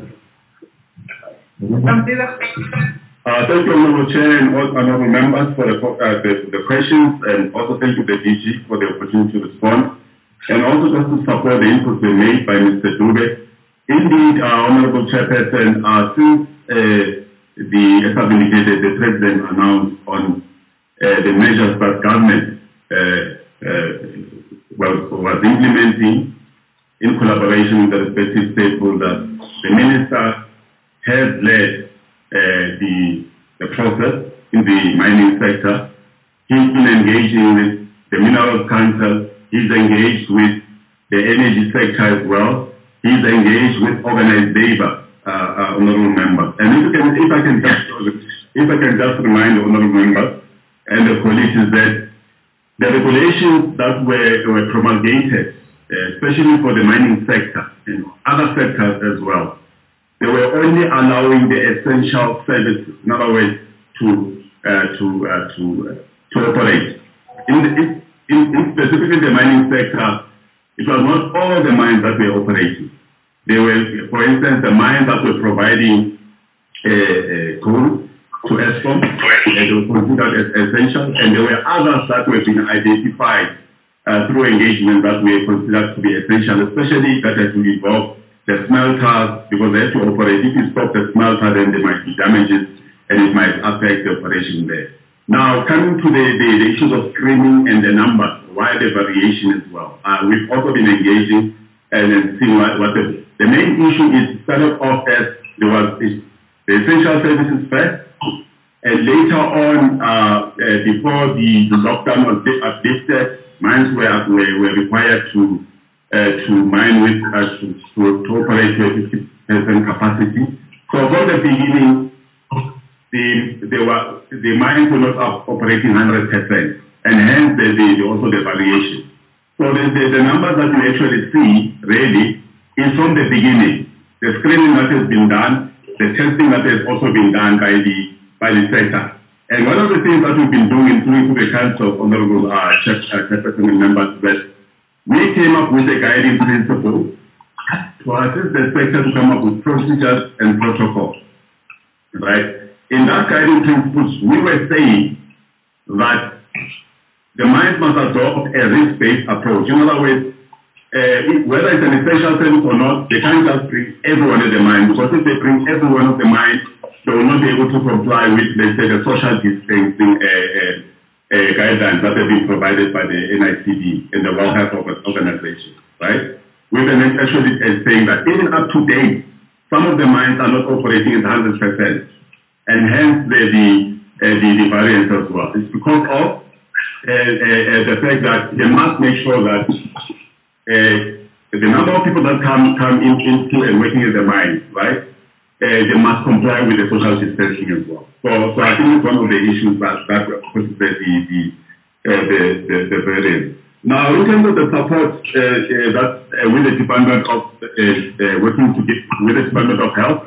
Some Caesar. Uh, thank you, Honorable Chair, and all honorable members for the, uh, the, the questions, and also thank you, the D G, for the opportunity to respond. And also just to support the inputs made by Mister Dube. Indeed, uh, Honorable Chairperson, uh, since uh, the, as I've indicated, the President announced on uh, the measures that government uh, uh, was, was implementing in collaboration with the respective stakeholders, the Minister has led Uh, the, the process in the mining sector. He's been engaging with the Minerals Council. He's engaged with the energy sector as well. He's engaged with organized labor, uh, uh, honorable members. And if, can, if I can just if I can just remind the honorable members and the colleagues is that the regulations that were, were promulgated, uh, especially for the mining sector and other sectors as well, they were only allowing the essential services, in other words, to uh, to uh, to uh, to operate. In, the, in, in specifically the mining sector, it was not all the mines that were operating. They were, for instance, the mines that were providing uh, uh, coal to Eskom, and they were considered as essential, and there were others that were being identified uh, through engagement that were considered to be essential, especially that had to involve the smelters, because they have to operate. If you stop the smelter, then there might be damages and it might affect the operation there. Now, coming to the, the, the issues of screening and the numbers, why the variation as well. Uh, we've also been engaging and then seeing what, what the, the main issue is started off as there was the essential services first, and later on, uh, uh, before the, the lockdown was lifted, mines were, were, were required to Uh, to mine with, uh, to, to, to operate with fifty percent capacity. So from the beginning, the, they were, the mines were not up operating one hundred percent, and hence the, the, also the variation. So the, the, the numbers that you actually see, really, is from the beginning. The screening that has been done, the testing that has also been done by the, by the sector. And one of the things that we've been doing through the Council of Honorable uh, Chairperson and members that we came up with a guiding principle to assist the sector to come up with procedures and protocols, right? In that guiding principles, we were saying that the mines must adopt a risk-based approach. In other words, uh, whether it's an essential service or not, they can't just bring everyone at the mine, because if they bring everyone at the mine, they will not be able to comply with, let's say, the social distancing uh, uh, uh, guidelines that have been provided by the N I C D and the World Health Organization, right? We've been actually uh, saying that even up to date, some of the mines are not operating at one hundred percent, and hence the, the, uh, the, the variance as well. It's because of uh, uh, the fact that they must make sure that uh, the number of people that come, come in, into and working at the mine, right? Uh, they must comply with the social distancing as well. So, so I think it's one of the issues that that causes the the, uh, the the the variance. Now, in terms of the support uh, uh, that uh, with the Department of uh, uh, working to get with the Department of Health,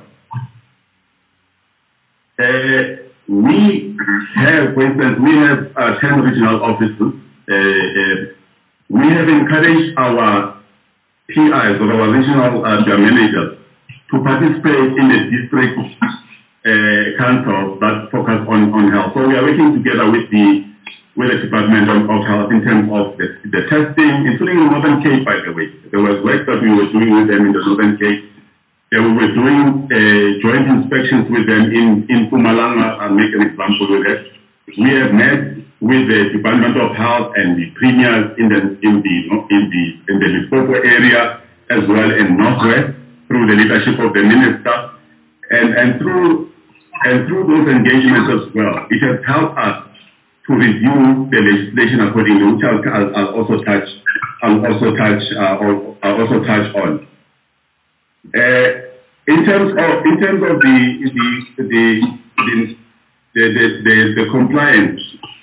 uh, we have, for instance, we have uh, ten regional offices. Uh, uh, we have encouraged our P Is or our regional uh, managers to participate in the district uh, council that focus on, on health. So we are working together with the with the Department of, of Health in terms of the, the testing, including the Northern Cape, by the way. There was work that we were doing with them in the Northern Cape. And we were doing uh, joint inspections with them in, in Mpumalanga. I'll make an example with that. We have met with the Department of Health and the premiers in the in the in the in the Limpopo area as well in Northwest, through the leadership of the minister, and, and through and through those engagements as well, it has helped us to review the legislation accordingly, which I'll, I'll, I'll also touch, I'll also touch, uh, or, I'll also touch on. Uh, in terms of in terms of the the the the the, the, the, the compliance,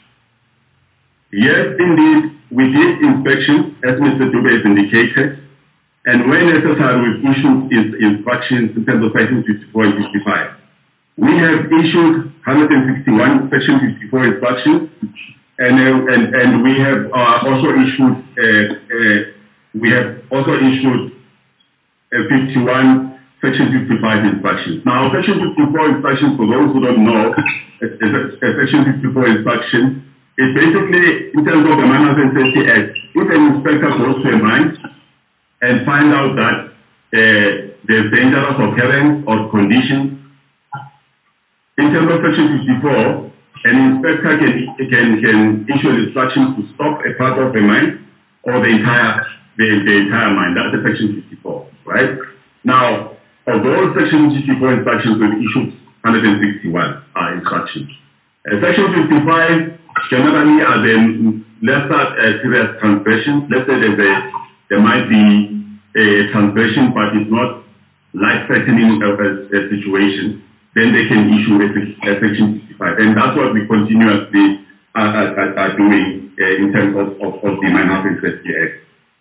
yes, indeed, we did inspections, as Mister Dube has indicated. And when necessary, we've issued instructions in terms of Section fifty-four and fifty-five. We have issued one hundred sixty-one Section fifty-four instructions, and uh, and and we have uh, also issued uh, uh, we have also issued uh, fifty-one Section fifty-five instructions. Now, Section fifty-four instructions, for those who don't know, a, a, a Section fifty-four instruction is basically in terms of the Mines and Safety Act. If an inspector goes to a mine and find out that uh, there's dangerous occurrence or condition, in terms of Section fifty-four, an inspector can, can, can issue instructions to stop a part of the mine or the entire the, the entire mine. That's the Section fifty-four, right? Now, of those Section fifty-four instructions, we've issued one hundred sixty-one uh, instructions. Uh, Section fifty-five generally are the lesser uh, serious transgressions. Let's say there's a there might be a transgression, but it's not life-threatening uh, a situation, then they can issue a, a Section fifty-five. And that's what we continuously are, are, are doing uh, in terms of, of, of the Mine Health and Safety Act.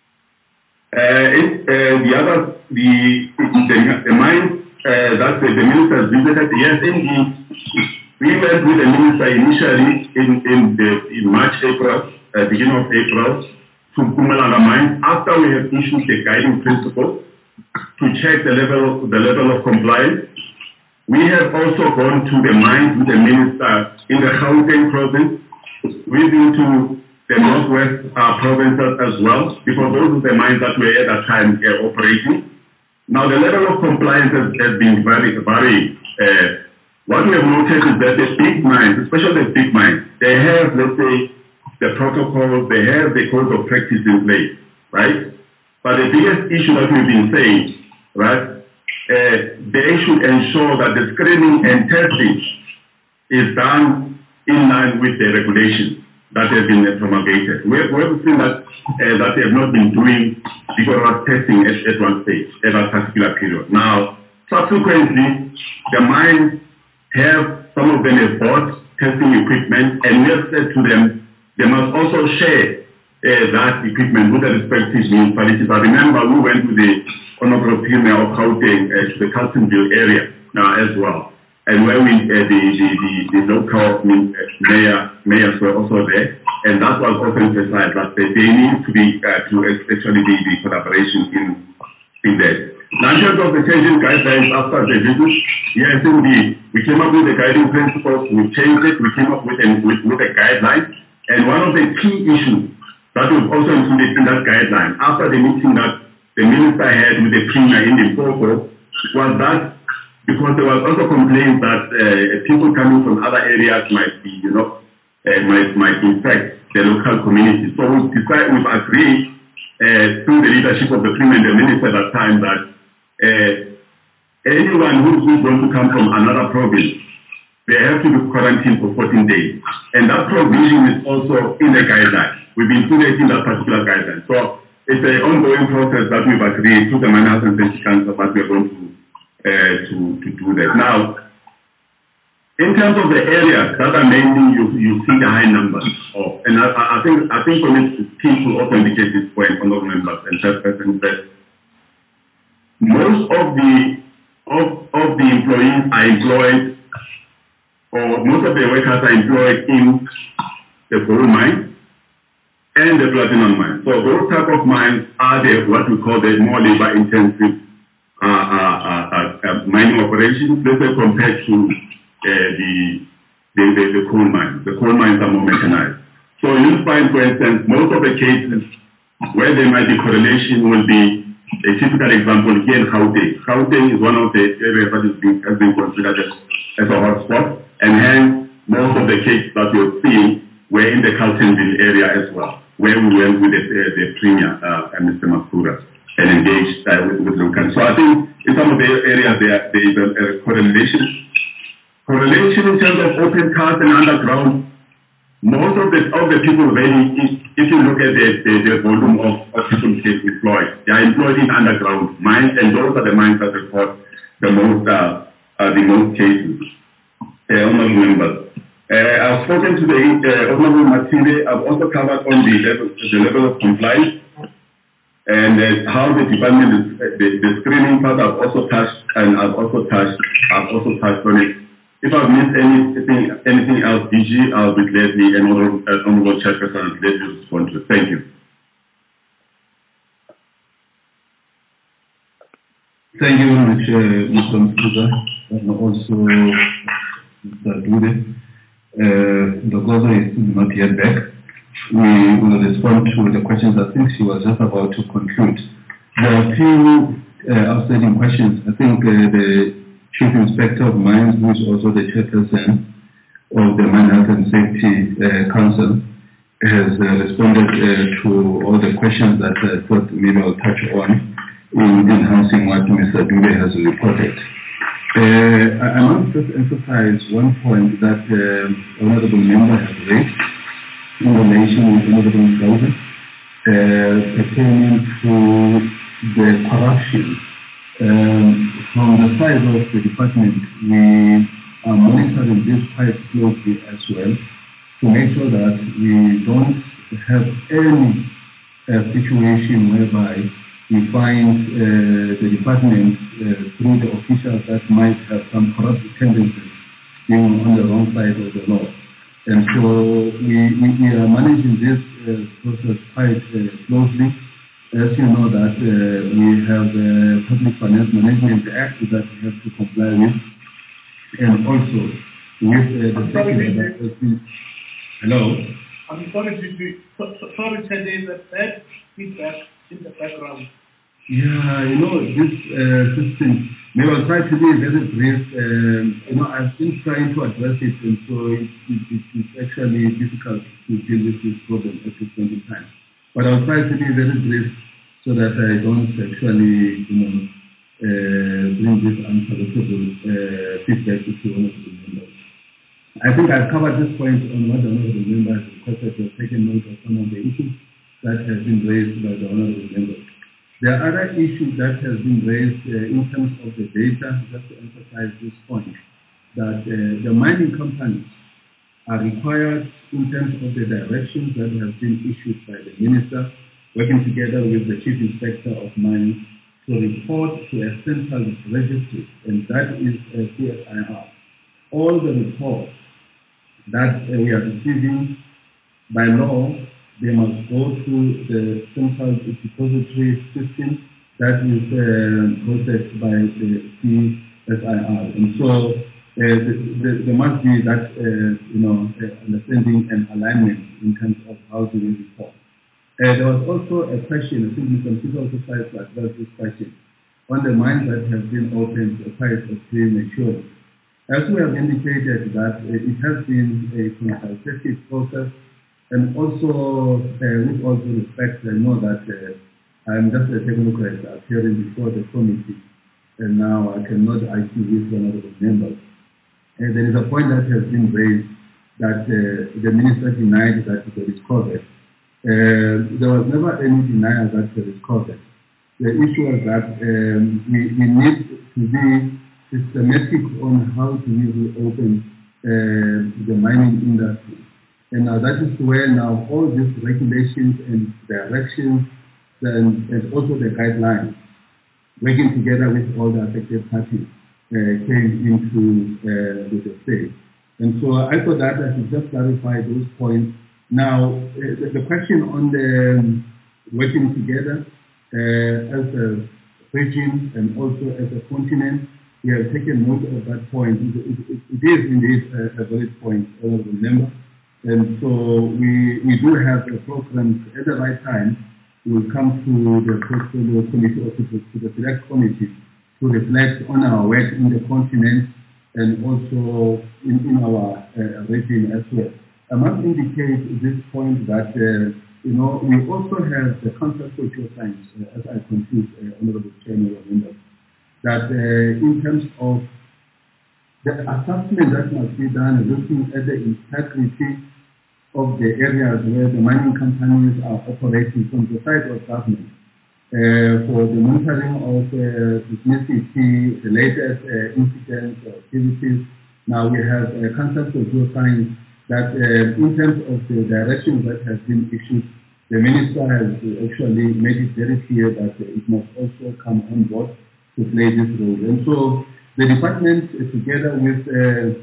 Uh, it, uh, the other, the, the, the mine uh, that the, the minister visited, yes, indeed, we met with the minister initially in, in, the, in March, April, uh, beginning of April, to Mpumalanga mine, after we have issued the guiding principles to check the level, the level of compliance. We have also gone to the mines with the minister in the Gauteng province. We've been to the Northwest uh, provinces as well, because those are the mines that were at that time uh, operating. Now the level of compliance has, has been very, very, uh, what we have noticed is that the big mines, especially the big mines, they have, let's say, the protocols, they have the code of practice in place, right? But the biggest issue that we've been saying, right, uh, they should ensure that the screening and testing is done in line with the regulations that have been promulgated. We have, we have seen that, uh, that they have not been doing rigorous testing at, at one stage, at a particular period. Now, subsequently, the mines have, some of them have bought testing equipment, and we have said to them, they must also share uh, that equipment with the respective municipalities. I remember we went to the Honorable Premier of Gauteng uh, to the Carltonville area uh, as well, and where we, uh, the, the, the, the local mayor, mayors were also there, and that was also emphasized that they need to be, uh, to actually be the collaboration in, in that. Now, in terms of the changing guidelines after the visit, yes, indeed, we came up with the guiding principles, we changed it, we came up with a, with, with a guideline, and one of the key issues that was also included in that guideline, after the meeting that the minister had with the premier in Limpopo, was that because there was also complaints that uh, people coming from other areas might be, you know, uh, might might infect the local community. So we've decided, we've agreed uh, through the leadership of the premier and the minister at that time that uh, anyone who's, who's going to come from another province, they have to be quarantined for fourteen days. And that provision is also in the guideline. We've included in that particular guideline. So it's an ongoing process that we've agreed to the Miners and Safety Council that we're going to, uh, to, to do that. Now, in terms of the areas that are mainly you, you see the high numbers of, and I, I think I think for me to team to also indicate this point, honorable members and chairperson, that most of the of, of the employees are employed, or most of the workers are employed in the gold mine and the platinum mine. So those type of mines are the what we call the more labor intensive uh, uh, uh, uh, mining operations, let's say compared to uh, the, the, the the coal mines. The coal mines are more mechanized. So you'll find, for instance, most of the cases where there might be correlation will be a typical example here in Gauteng. Gauteng is one of the areas that is being, has been considered as, as a hotspot, and hence most of the cases that you're seeing were in the Carltonville area as well, where we went with the, uh, the Premier uh, and Mister Makura and engaged uh, with, with local. So I think in some of the areas there, there is a, a correlation. Correlation in terms of open cast and underground, most of the of the people really, if, if you look at the, the, the volume of, of people employed, they are employed in underground mines, and those are the mines that report the most uh, uh, the most cases. Uh, honorable members. Uh, I've spoken to the uh, Honorable Matinde. I've also covered on the level, the level of compliance and uh, how the department is, uh, the, the screening part I've also touched, and I've also touched, I've also touched on it. If I've missed anything, anything else, D G, I'll be gladly, and Honorable, uh, Honorable Chairperson, I'll gladly respond to it. Thank you. Thank you very much, uh, Mister Mkuza, and also Mister Dude. Uh, the Gozo is not yet back. We will respond to the questions. I think she was just about to conclude. There are a few uh, outstanding questions. I think uh, the Chief Inspector of Mines, who is also the chairperson of the Mine Health and Safety uh, Council, has uh, responded uh, to all the questions that I thought maybe I'll touch on in enhancing what Mister Dube has reported. Uh, I, I must just emphasize one point that uh, Honorable Member has raised in relation with Honorable Government uh, pertaining to the corruption. Um, from the side of the department, we are monitoring this quite closely as well to make sure that we don't have any uh, situation whereby we find uh, the department uh, through the officials that might have some corrupt tendencies being on the wrong side of the law. And so we, we, we are managing this uh, process quite uh, closely. As you know that uh, we have the Public Finance Management Act that we have to comply with, and also with uh, the sorry, that has been... Hello? I'm sorry, so, so, sorry, there is a bad feedback in the background. Yeah, you know, this uh, system, maybe I'll try to be very brief. Um, you know, I've been trying to address it, and so it, it, it, it's actually difficult to deal with this problem at this point in time. But I'll try to be very brief so that I don't actually, you know, uh, bring this unpalatable uh, feedback to honorable members. I think I've covered this point on what the honorable members requested to have taken note of some of the issues that have been raised by the honorable members. There are other issues that have been raised uh, in terms of the data, just to emphasize this point, that uh, the mining companies are required in terms of the directions that have been issued by the minister, working together with the Chief Inspector of Mines, to report to a central registry, and that is a C S I R. All the reports that uh, we are receiving by law, they must go through the central depository system, that is uh, processed by the C S I R. And so uh, the, the, there must be that uh, you know uh, understanding and alignment in terms of how do we report. Uh, there was also a question, I think Mister Msika also tried to address this question, on the mines that have been opened quite premature. As we have indicated that uh, it has been a consultative process, and also uh, with all due respect, I know that uh, I'm just a technocrat appearing before the committee, and now I cannot argue with honorable members. And there is a point that has been raised that uh, the minister denied that there is COVID. Uh, there was never any denial that there is COVID. The issue is that um, we, we need to be systematic on how to reopen uh, the mining industry. And now that is where now all these regulations and directions and, and also the guidelines, working together with all the affected parties, uh, came into uh, the state. And so I thought that I should just clarify those points. Now, uh, the, the question on the um, working together uh, as a region and also as a continent, we have taken note of that point. It, it, it is indeed a, a valid point, honorable member. And so we, we do have a program at the right time. We will come to the portfolio committee or to the, to the select committee to reflect on our work in the continent and also in, in our uh, region as well. I must indicate at this point that, uh, you know, we also have the Council for Geoscience, uh, as I conclude, uh, Honorable Chairman of members, that uh, in terms of the assessment that must be done, looking at the integrity of the areas where the mining companies are operating from the side of government, uh, for the monitoring of uh, seismicity, the latest uh, incidents or activities. Now we have a concept of geoscience that uh, in terms of the direction that has been issued, the minister has actually made it very clear that uh, it must also come on board to play this role. And so the department, uh, together with uh,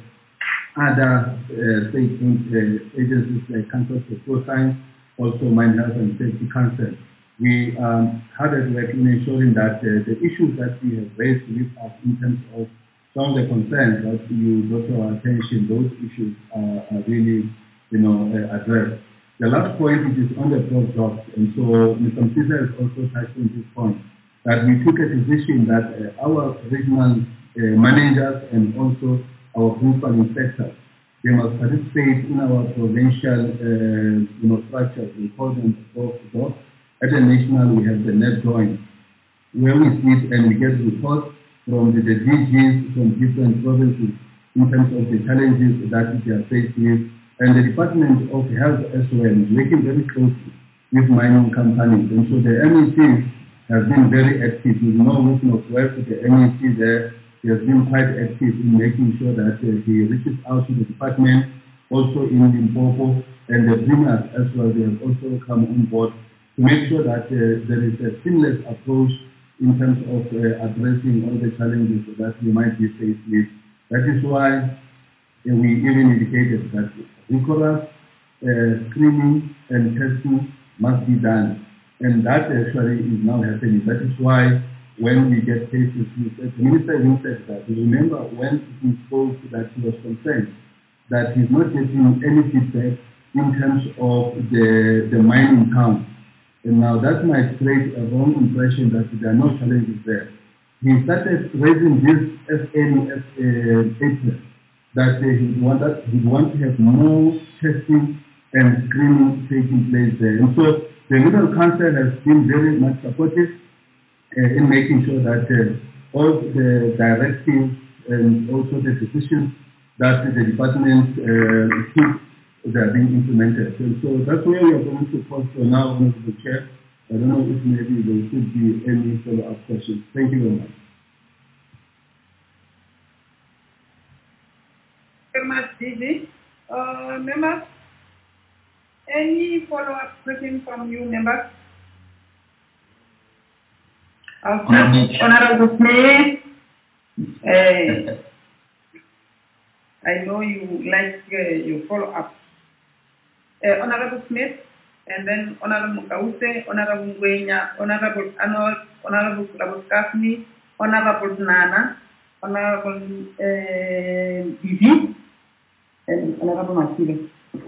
other uh, state uh, agencies like Council for Geoscience, also Mine Health and Safety Council, we um, hard at work in ensuring that uh, the issues that we have raised with us in terms of some of the concerns that you brought to our attention, those issues are, are really, you know, uh, addressed. The last point is on the drop jobs, and so Mister Msisa has also touched on this point, that we took a decision that uh, our regional uh, managers and also our principal inspectors, they must participate in our provincial uh, you know, structures. We call them door to door. At the national, we have the net joint, where we sit and we get reports from the, the D Gs from different provinces in terms of the challenges that they are faced with. And the Department of Health as well is working very closely with mining companies. And so the M E Cs have been very active. We know with Northwest, the M E C there, he has been quite active in making sure that uh, he reaches out to the department, also in Limpopo, and the bringers as well. They have also come on board to make sure that uh, there is a seamless approach in terms of uh, addressing all the challenges that we might be faced with. That is why uh, we even indicated that rigorous uh, screening and testing must be done. And that actually is now happening. That is why when we get cases, the minister even said that. Remember when he spoke that he was concerned that he's not getting any feedback in terms of the, the mining town. And now that might create a wrong impression that there are no challenges there. He started raising this as early as uh, April, that uh, he want that he want to have more testing and screening taking place there. And so the Middle Council has been very much supportive uh, in making sure that uh, all the directives and also the decisions that the department uh, took, they are being implemented. And so that's where we are going to pause for now, Honorable Chair. I don't know if maybe there should be any follow-up questions. Thank you very much. Very much, D J. Uh, members, any follow-up question from you, members? Honorable Smith, uh, I know you like uh, your follow-up. Uh, Honorable Smith, and then Honorable Mukause, Honorable Ngwenya, Honorable Arnold, Honorable Labuskafni, Honorable Nana, Honorable uh, Bibi, and Honorable Masile.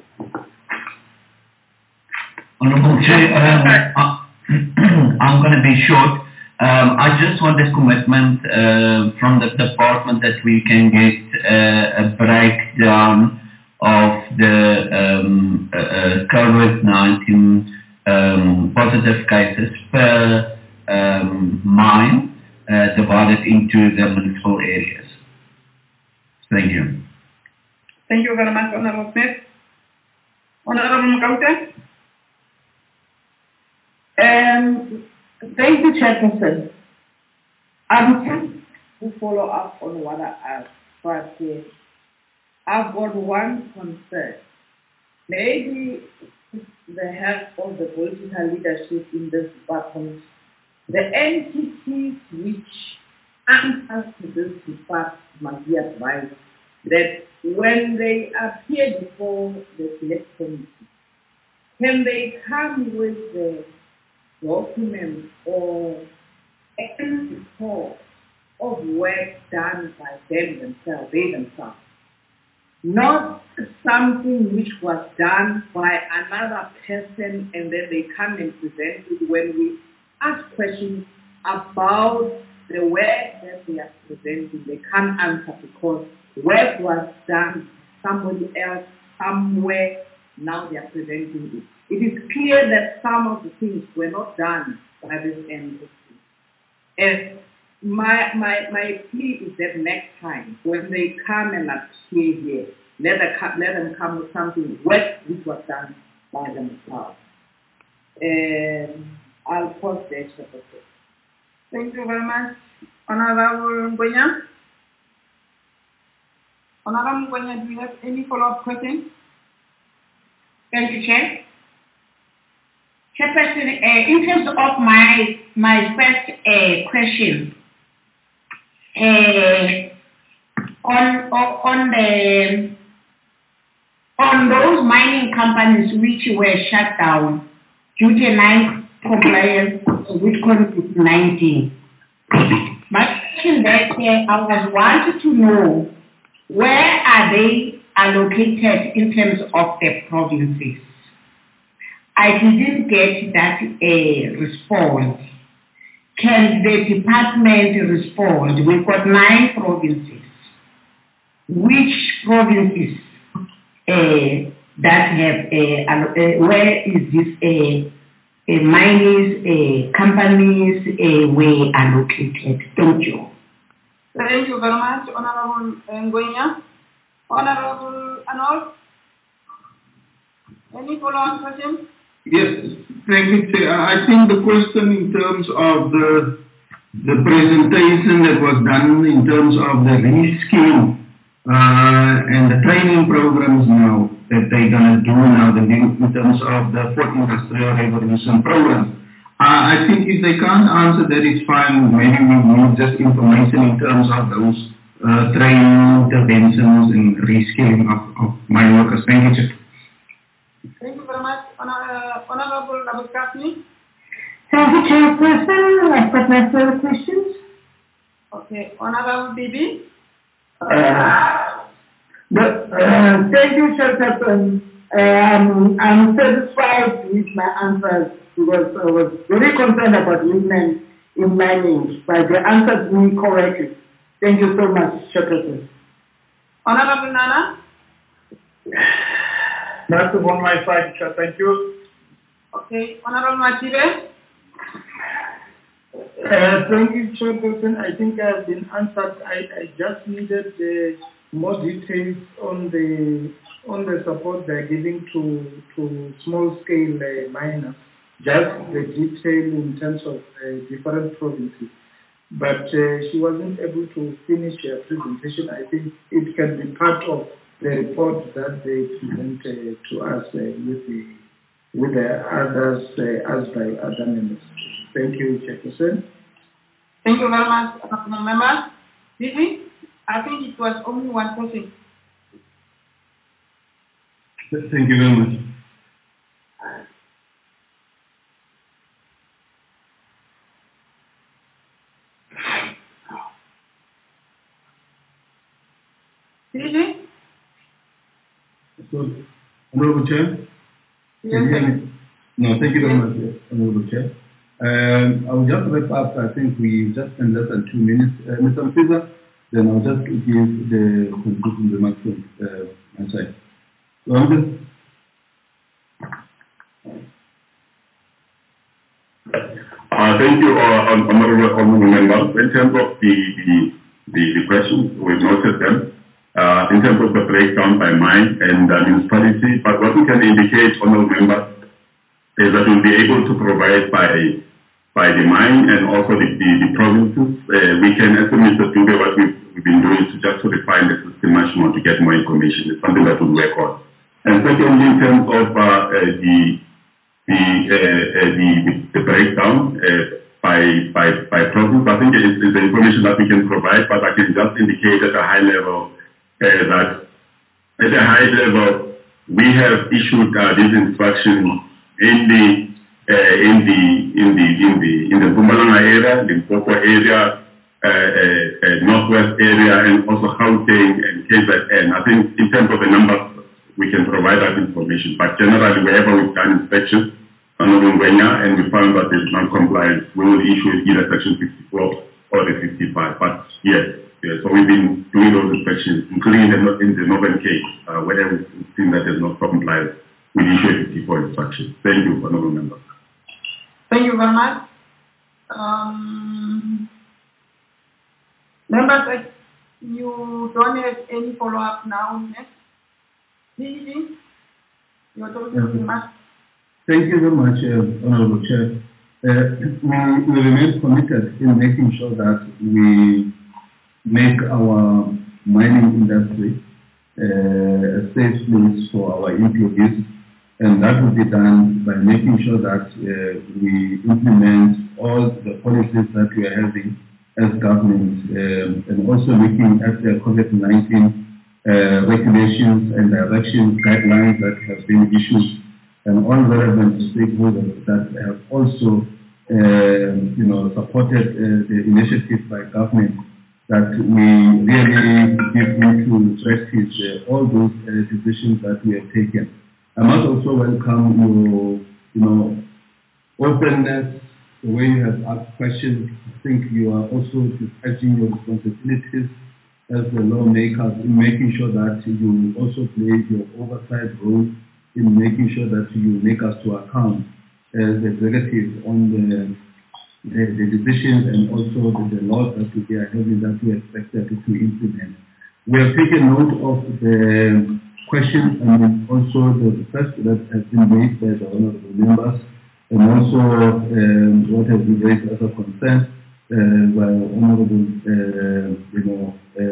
Honorable Chair, um, I'm going to be short. Um, I just want a commitment uh, from the department that we can get uh, a breakdown of the um, uh, uh, COVID nineteen um, positive cases per um, mine uh, divided into the municipal areas. Thank you. Thank you very much, Honorable Smith. Honorable Mukause? Um, thank you, Chairperson. I'm trying to follow up on what I asked, but uh, I've got one concern. Maybe with the help of the political leadership in this department, the entities which answer to this department must be advised that when they appear before the select committee, can they come with the documents or a report of work done by them themselves, they themselves? Not something which was done by another person and then they come and present it when we ask questions about the work that they are presenting. They can't answer because work was done somebody else somewhere, now they are presenting it. It is clear that some of the things were not done by this entity. And my, my, my plea is that next time, when they come and appear here, let, the, let them come with something work which was done by themselves. And I'll pause there. Thank you very much. Honorable Ngwenya? Honorable Ngwenya, do you have any follow-up questions? Thank you, Chair. Chairperson, uh, in terms of my my first uh, question, uh, on on the on those mining companies which were shut down due to non-compliance with COVID nineteen, my question that uh, I was wanted to know, where are they allocated in terms of the provinces? I didn't get that uh, response. Can the department respond? We've got nine provinces. Which provinces uh, that have, uh, uh, where is this uh, uh, mines, uh, companies uh, were allocated? Thank you. Thank you very much, Honorable Ngwenya. Honorable Arnold, any follow-on questions? Yes, thank you, Chair. I think the question in terms of the the presentation that was done in terms of the reskilling uh, and the training programs now that they're going to do now the, in terms of the fourth Industrial Revolution program. Uh, I think if they can't answer that, it's fine. Maybe we need just information in terms of those uh, training interventions and reskilling of, of mine workers. Thank you, Chair. Thank you very much, Honor, Honorable Labuskafni. Thank you, Chairperson. I've got no further questions. Okay, Honorable Bibi. Uh, but, uh, thank you, Chairperson. Um, I'm satisfied with my answers because I was very concerned about women in mining, but they answered me correctly. Thank you so much, Chairperson. Honorable Nana. Nothing on my side, Chair. Thank you. Okay, Honorable Machire. Uh, thank you, Chairperson. I think I've been answered. I, I just needed uh, more details on the on the support they're giving to to small scale uh, miners. Just the detail in terms of uh, different provinces. But uh, she wasn't able to finish her presentation. I think it can be part of the report that they present uh, to us uh, with the with the others uh, as by other members. Thank you, Chairperson. Thank you very much, Honourable Member. Bibi, I think it was only one question. Thank you very much. Fiji? So, Honorable Chair? Yes, Can you hear me? No, thank you very much, Honorable Chair. Um, I will just wrap up. I think we just spent less than two minutes. Uh, Mister Mfiza, then I'll just give the conclusion remarks from uh, my side. Honorable? Uh, thank you, uh, honorable, honorable members. In terms of the, the, the, the questions, we've noted them. Uh, in terms of the breakdown by mine and uh, municipality, but what we can indicate, honorable members, is that we'll be able to provide by by the mine and also the, the, the provinces. Uh, we can estimate the figure what we've, we've been doing to just to refine the system much more to get more information. It's something that we'll work on. And secondly, in terms of uh, uh, the the, uh, uh, the the the breakdown uh, by by by province, I think it's, it's the information that we can provide, but I can just indicate at a high level uh, that at a high level we have issued uh, these instructions in the uh, in the in the in the in the Mpumalanga area, the Limpopo area, uh, uh, uh, Northwest area, and also Gauteng and K Z N. I think in terms of the numbers, we can provide that information. But generally, wherever we've done inspections on Ngwenya and we found that there's non-compliance, we will issue either Section sixty-four or the fifty-five. But yes, yes. So we've been doing those inspections, including in the, in the Northern Cape, uh, wherever we've seen that there's no compliance. We issue fifty-four instructions. Thank you, honorable member. Thank you very much. Um, members, you don't have any follow-up now, yes? Gigi, you're talking much. Thank you very much, uh, Honorable Chair. Uh, we, we remain committed in making sure that we make our mining industry uh, a safe place for our employees. And that will be done by making sure that uh, we implement all the policies that we are having as government, um, and also looking at the COVID nineteen uh, regulations and directions, guidelines that have been issued, and all relevant stakeholders that have also uh, you know, supported uh, the initiative by government, that we really give into practice uh, all those uh, decisions that we have taken. I must also welcome your, you know, openness, the way you have asked questions. I think you are also discharging your responsibilities as the lawmakers in making sure that you also play your oversight role in making sure that you make us to account as executives on the, the, the decisions and also the, the laws that we are having that we are expected to implement. We have taken note of the questions and also the request that has been raised by the honorable members, and also um, what has been raised as a concern uh, by honorable uh, you know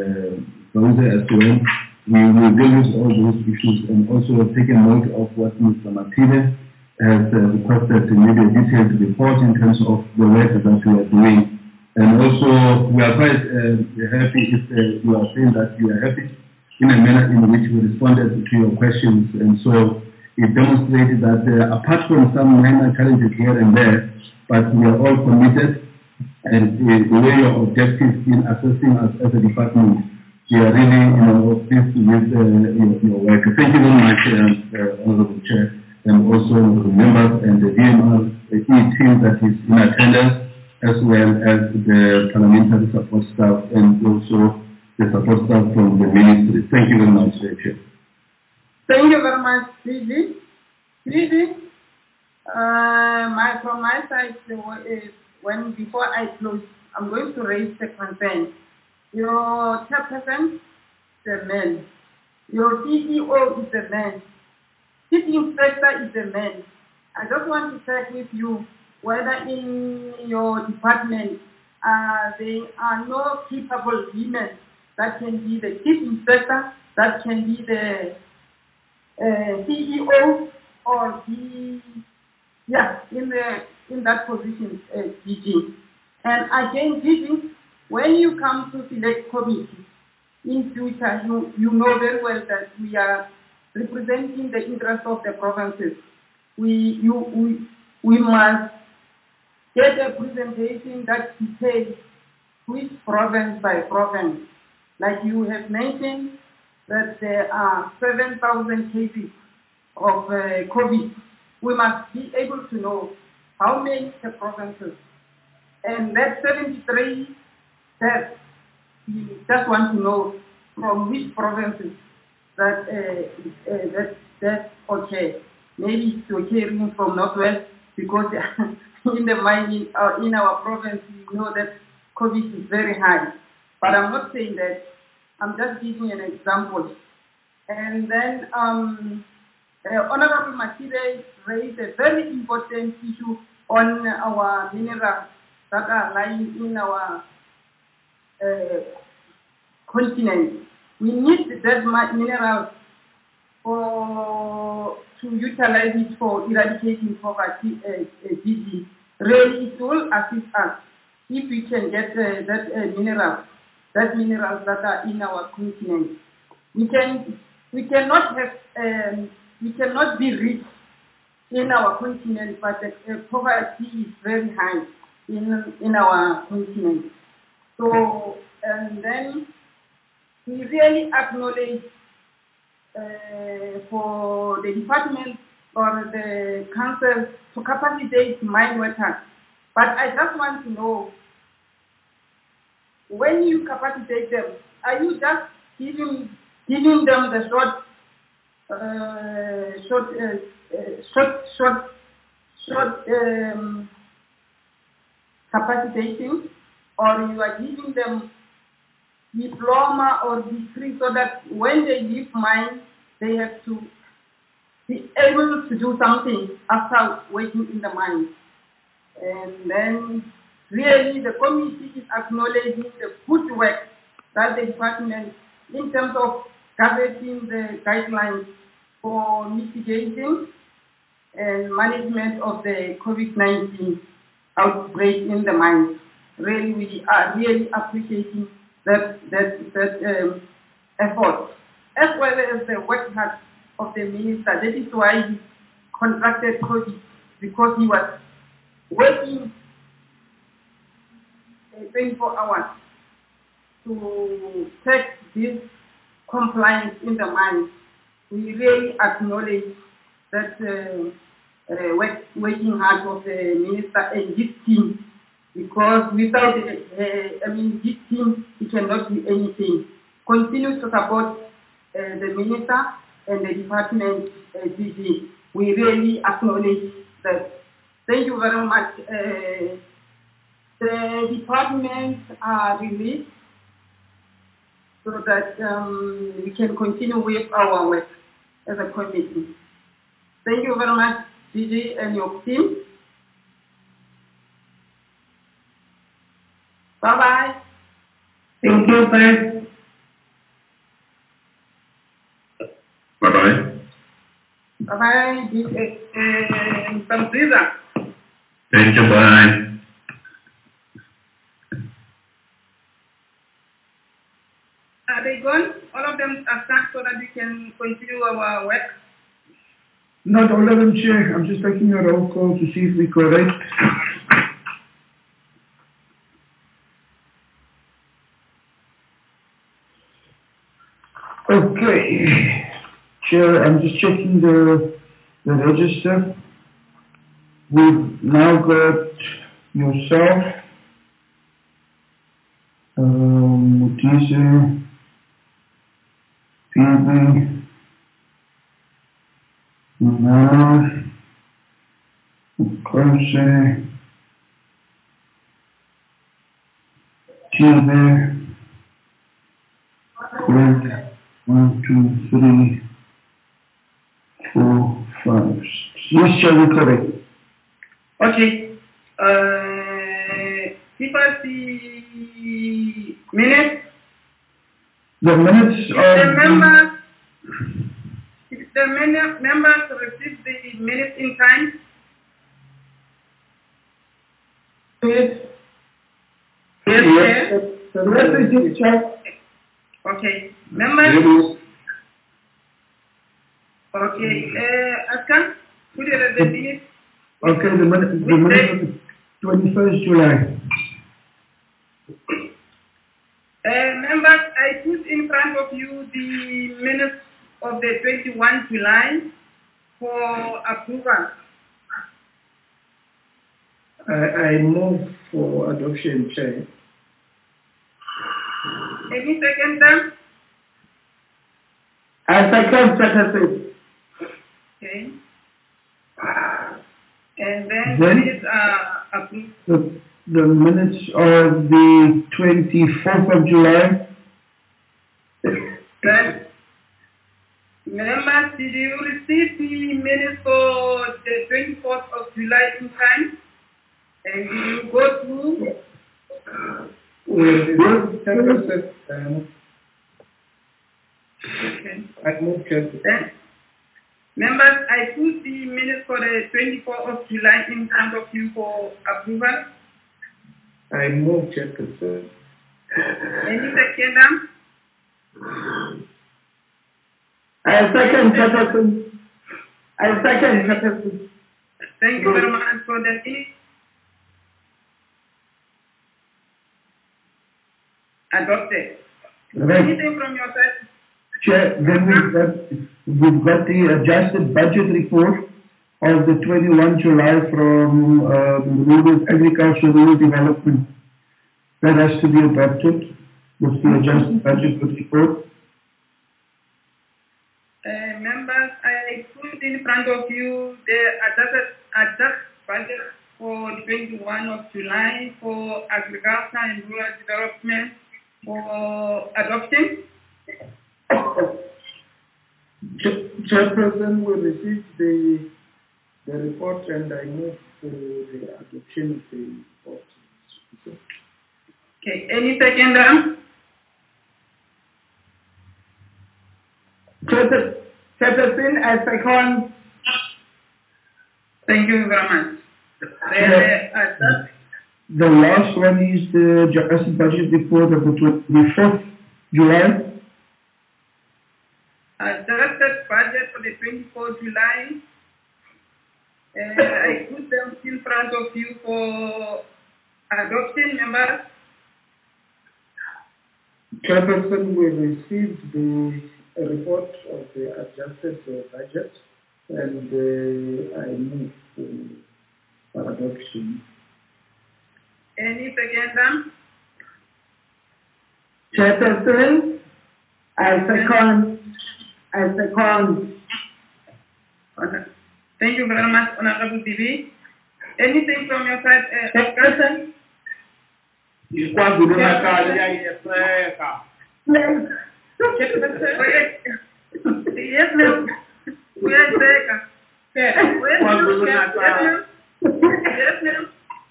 uh, as well. We will deal with all those issues, and also have taken note of what Mister Martinez has uh, requested to make a detailed report in terms of the work that we are doing. And also we are quite uh, happy if uh, you are saying that you are happy in a manner in which we responded to your questions. And so it demonstrated that uh, apart from some minor challenges here and there, but we are all committed, and uh, the way your objectives in assessing us as a department, we are really, you know, pleased with uh, your, your work. Thank you very much, uh, uh, Honorable Chair, and also the members and the D M R the E team that is in attendance, as well as the parliamentary support staff and also the support staff from the ministry. Thank you very much, Chair. Thank you very much, Gigi. Gigi, uh, my, from my side, is when before I close, I'm going to raise the concern. Your chairperson is a man. Your C E O is a man. Chief inspector is a man. I just want to check with you whether in your department uh, there are no capable women that can be the chief inspector, that can be the uh, C E O, or be, yeah, in the in that position, uh, G G. And again, G G, when you come to select committee in future, you, you know very well that we are representing the interest of the provinces. We, you, we, we must get a presentation that details which province by province. Like you have mentioned, that there are seven thousand cases of uh, COVID, we must be able to know how many the provinces. And that seventy-three deaths, we just want to know from which provinces that uh, uh, that that okay. Maybe it's occurring from Northwest because in the mining uh, in our province we know that COVID is very high. But I'm not saying that. I'm just giving an example. And then um, uh, Honorable Makide raised a very important issue on our minerals that are lying in our uh, continent. We need that minerals for to utilize it for eradicating poverty, uh, uh, D D. Really, it will assist us if we can get uh, that uh, mineral, that minerals that are in our continent. We can, we cannot have, um, we cannot be rich in our continent, but the uh, poverty is very high in in our continent. So, and then we really acknowledge uh, for the department or the council to capacitate mine workers. But I just want to know, when you capacitate them, are you just giving giving them the short, uh, short, uh, uh, short, short, short um, capacitation, or you are giving them diploma or degree so that when they leave mine, they have to be able to do something after working in the mine. And then really the committee is acknowledging the good work that the department in terms of gathering the guidelines for mitigation and management of the COVID nineteen outbreak in the mines. Really, we are really appreciating that that that um, effort, as well as the work hard of the minister. That is why he contracted COVID, because he was working uh, twenty-four hours to check this compliance in the mines. We really acknowledge that uh, uh, work, working hard of the minister and his team, because without uh, I mean his team, he cannot do anything. Continue to support uh, the minister and the department uh, D G. We really acknowledge that. Thank you very much. Uh, the departments are released so that um, we can continue with our work as a committee. Thank you very much, D G and your team. Bye-bye. Thank you, bye. Bye-bye. Bye-bye, uh, Sambriza. Thank you, bye. Are they gone? All of them are stuck so that we can continue our work? Not all of them, Chair. I'm just taking a roll call to see if we're correct. Okay. Chair, I'm just checking the, the register. We've now got yourself, um, Mutise, Phoebe, Mara, Mukose, Tibe, Greg, one, two, three, four, five. Yes, shall we correct? Okay. Uh, give us the minutes. The minutes If of the members, if the mem- members receive the minutes in time. Yes. Yes, Yes. Chair. Representative Chair. Okay. Members. Okay. Uh, Aska, put it at the minutes. Okay, the minute, the minute of the twenty-first July. Uh, Members, I put in front of you the minutes of the twenty-first of July for approval. I, I move for adoption, Chair. Any second time? I second Secretary. Okay. And then, Then- minutes are approved. The, the minutes of the twenty-fourth of July. Then, members, did you receive the minutes for the twenty-fourth of July in time? And did you go through? With Chairperson, um, Okay. I move Chairperson. Then, members, I put the minutes for the twenty-fourth of July in front of you for approval. I move Chairperson. Any second? I second Secretary. I second Secretary. Thank you very much for the minutes. Adopted. Right. Anything from your side? Chair, then we've got, we've got the adjusted budget report of the twenty-first of July from uh, the Rural Agriculture Rural Development. That has to be adopted with the adjusted budget report. Uh, members, I put in front of you the adjusted, adjusted budget for the twenty-first of July for agriculture and rural development for adoption. Ch- Chairperson will receive the the report and I move for the adoption of the report. Okay, any second? Chairperson, I second. Thank you very much. Yeah. The, uh, The last one is the adjusted budget report of the twenty-fourth of July. adjusted budget for the twenty-fourth of July. Uh, I put them in front of you for adoption, members. Chairperson will receive the uh, report of the adjusted uh, budget and uh, I move for adoption. Any second? Chairperson, I second. I second. Okay. Thank you very much, Honorable D B. Anything from your side, uh, Chairperson? Yes. Yes, ma'am. We are there. Yes, ma'am. Yes, ma'am.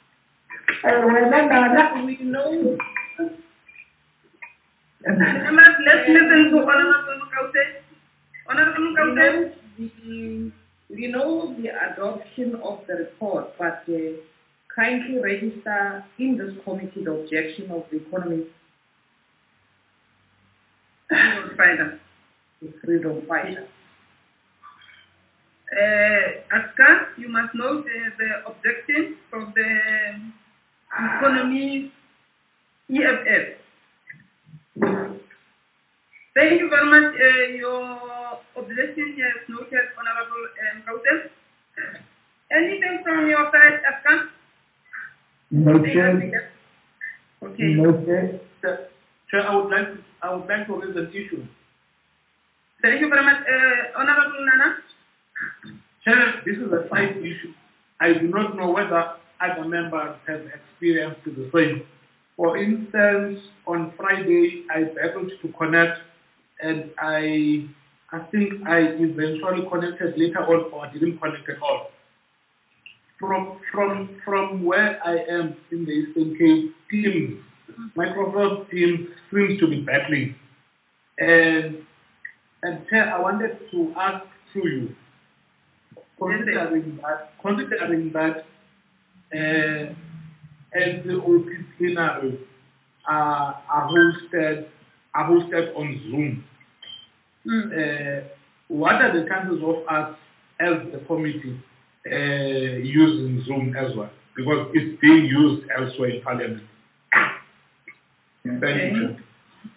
We know. Members, let's listen to Honorable Mkaute. Honorable Mkaute. The, we know the adoption of the report, but uh, kindly register in this committee the objection of the economy Fighter. the freedom fighter. Uh, Aska, you must know the, the objection from the economy E F F. Thank you very much. Uh, your objection is noted, Honorable um, Kautel. Anything from your side, Aska? No, Chair. Okay. No, Chair. Chair, I would like to, I would like to raise an issue. Thank you very much, uh, Honorable Nana. Chair, this is a side issue. I do not know whether other members have experienced the same. For instance, on Friday, I was able to connect, and I, I think I eventually connected later on, or I didn't connect at all. From from from where I am in the Eastern Cape, Teams, Microsoft Teams seems to be battling, and and Chair, I wanted to ask through you, considering that considering that. Uh, and the O P plenaries are, are hosted are hosted on Zoom. Mm. Uh, what are the chances of us as the committee uh, using Zoom as well? Because it's being used elsewhere in Parliament. Thank Okay. you.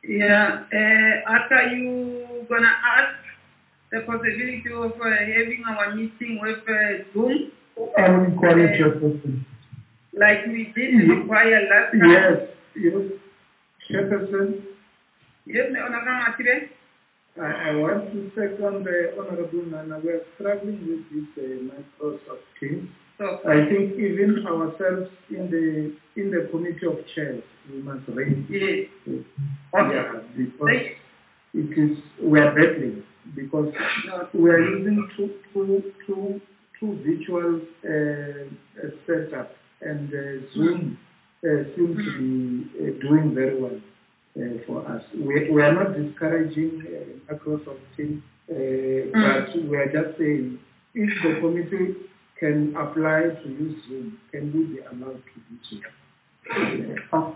Yeah, uh, after you gonna ask the possibility of uh, having our meeting with uh, Zoom? I will inquire, uh, Chairperson. Like we did require last time? Yes, yes. Chairperson? Yes, Honorable I, I want to second the Honorable Nana. We are struggling with this uh, Microsoft Teams. So, I think even ourselves in the in the committee of chairs, we must raise it. Yes. Okay. Yeah, because it is, we are battling because we are using two, two, two, two virtual uh, setup, and uh, Zoom uh, seems to be uh, doing very well uh, for us. We, we are not discouraging uh, Microsoft Teams, uh, mm. but we are just saying if the committee can apply to use Zoom, can we be allowed to do so? Uh,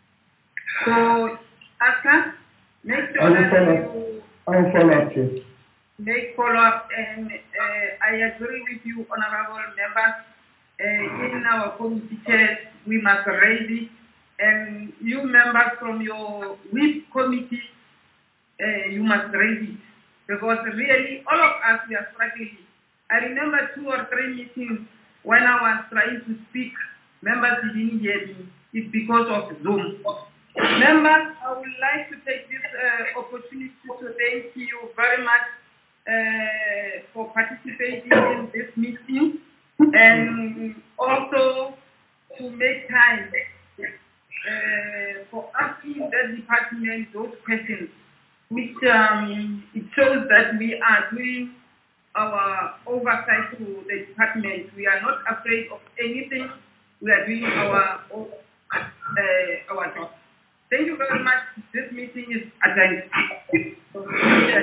so, Aka, make sure that you I'll follow up, yes. Make follow-up, and uh, I agree with you, honorable members. Uh, in our committee chairs, we must raise it, and you members from your whip committee, uh, you must raise it, because really all of us, we are struggling. I remember two or three meetings when I was trying to speak, members didn't hear me. It's because of Zoom. Members, I would like to take this uh, opportunity to thank you very much uh, for participating in this meeting, and also to make time uh, for asking the department those questions, which um, it shows that we are doing our oversight to the department. We are not afraid of anything. We are doing our uh, our job. Thank you very much. This meeting is adjourned.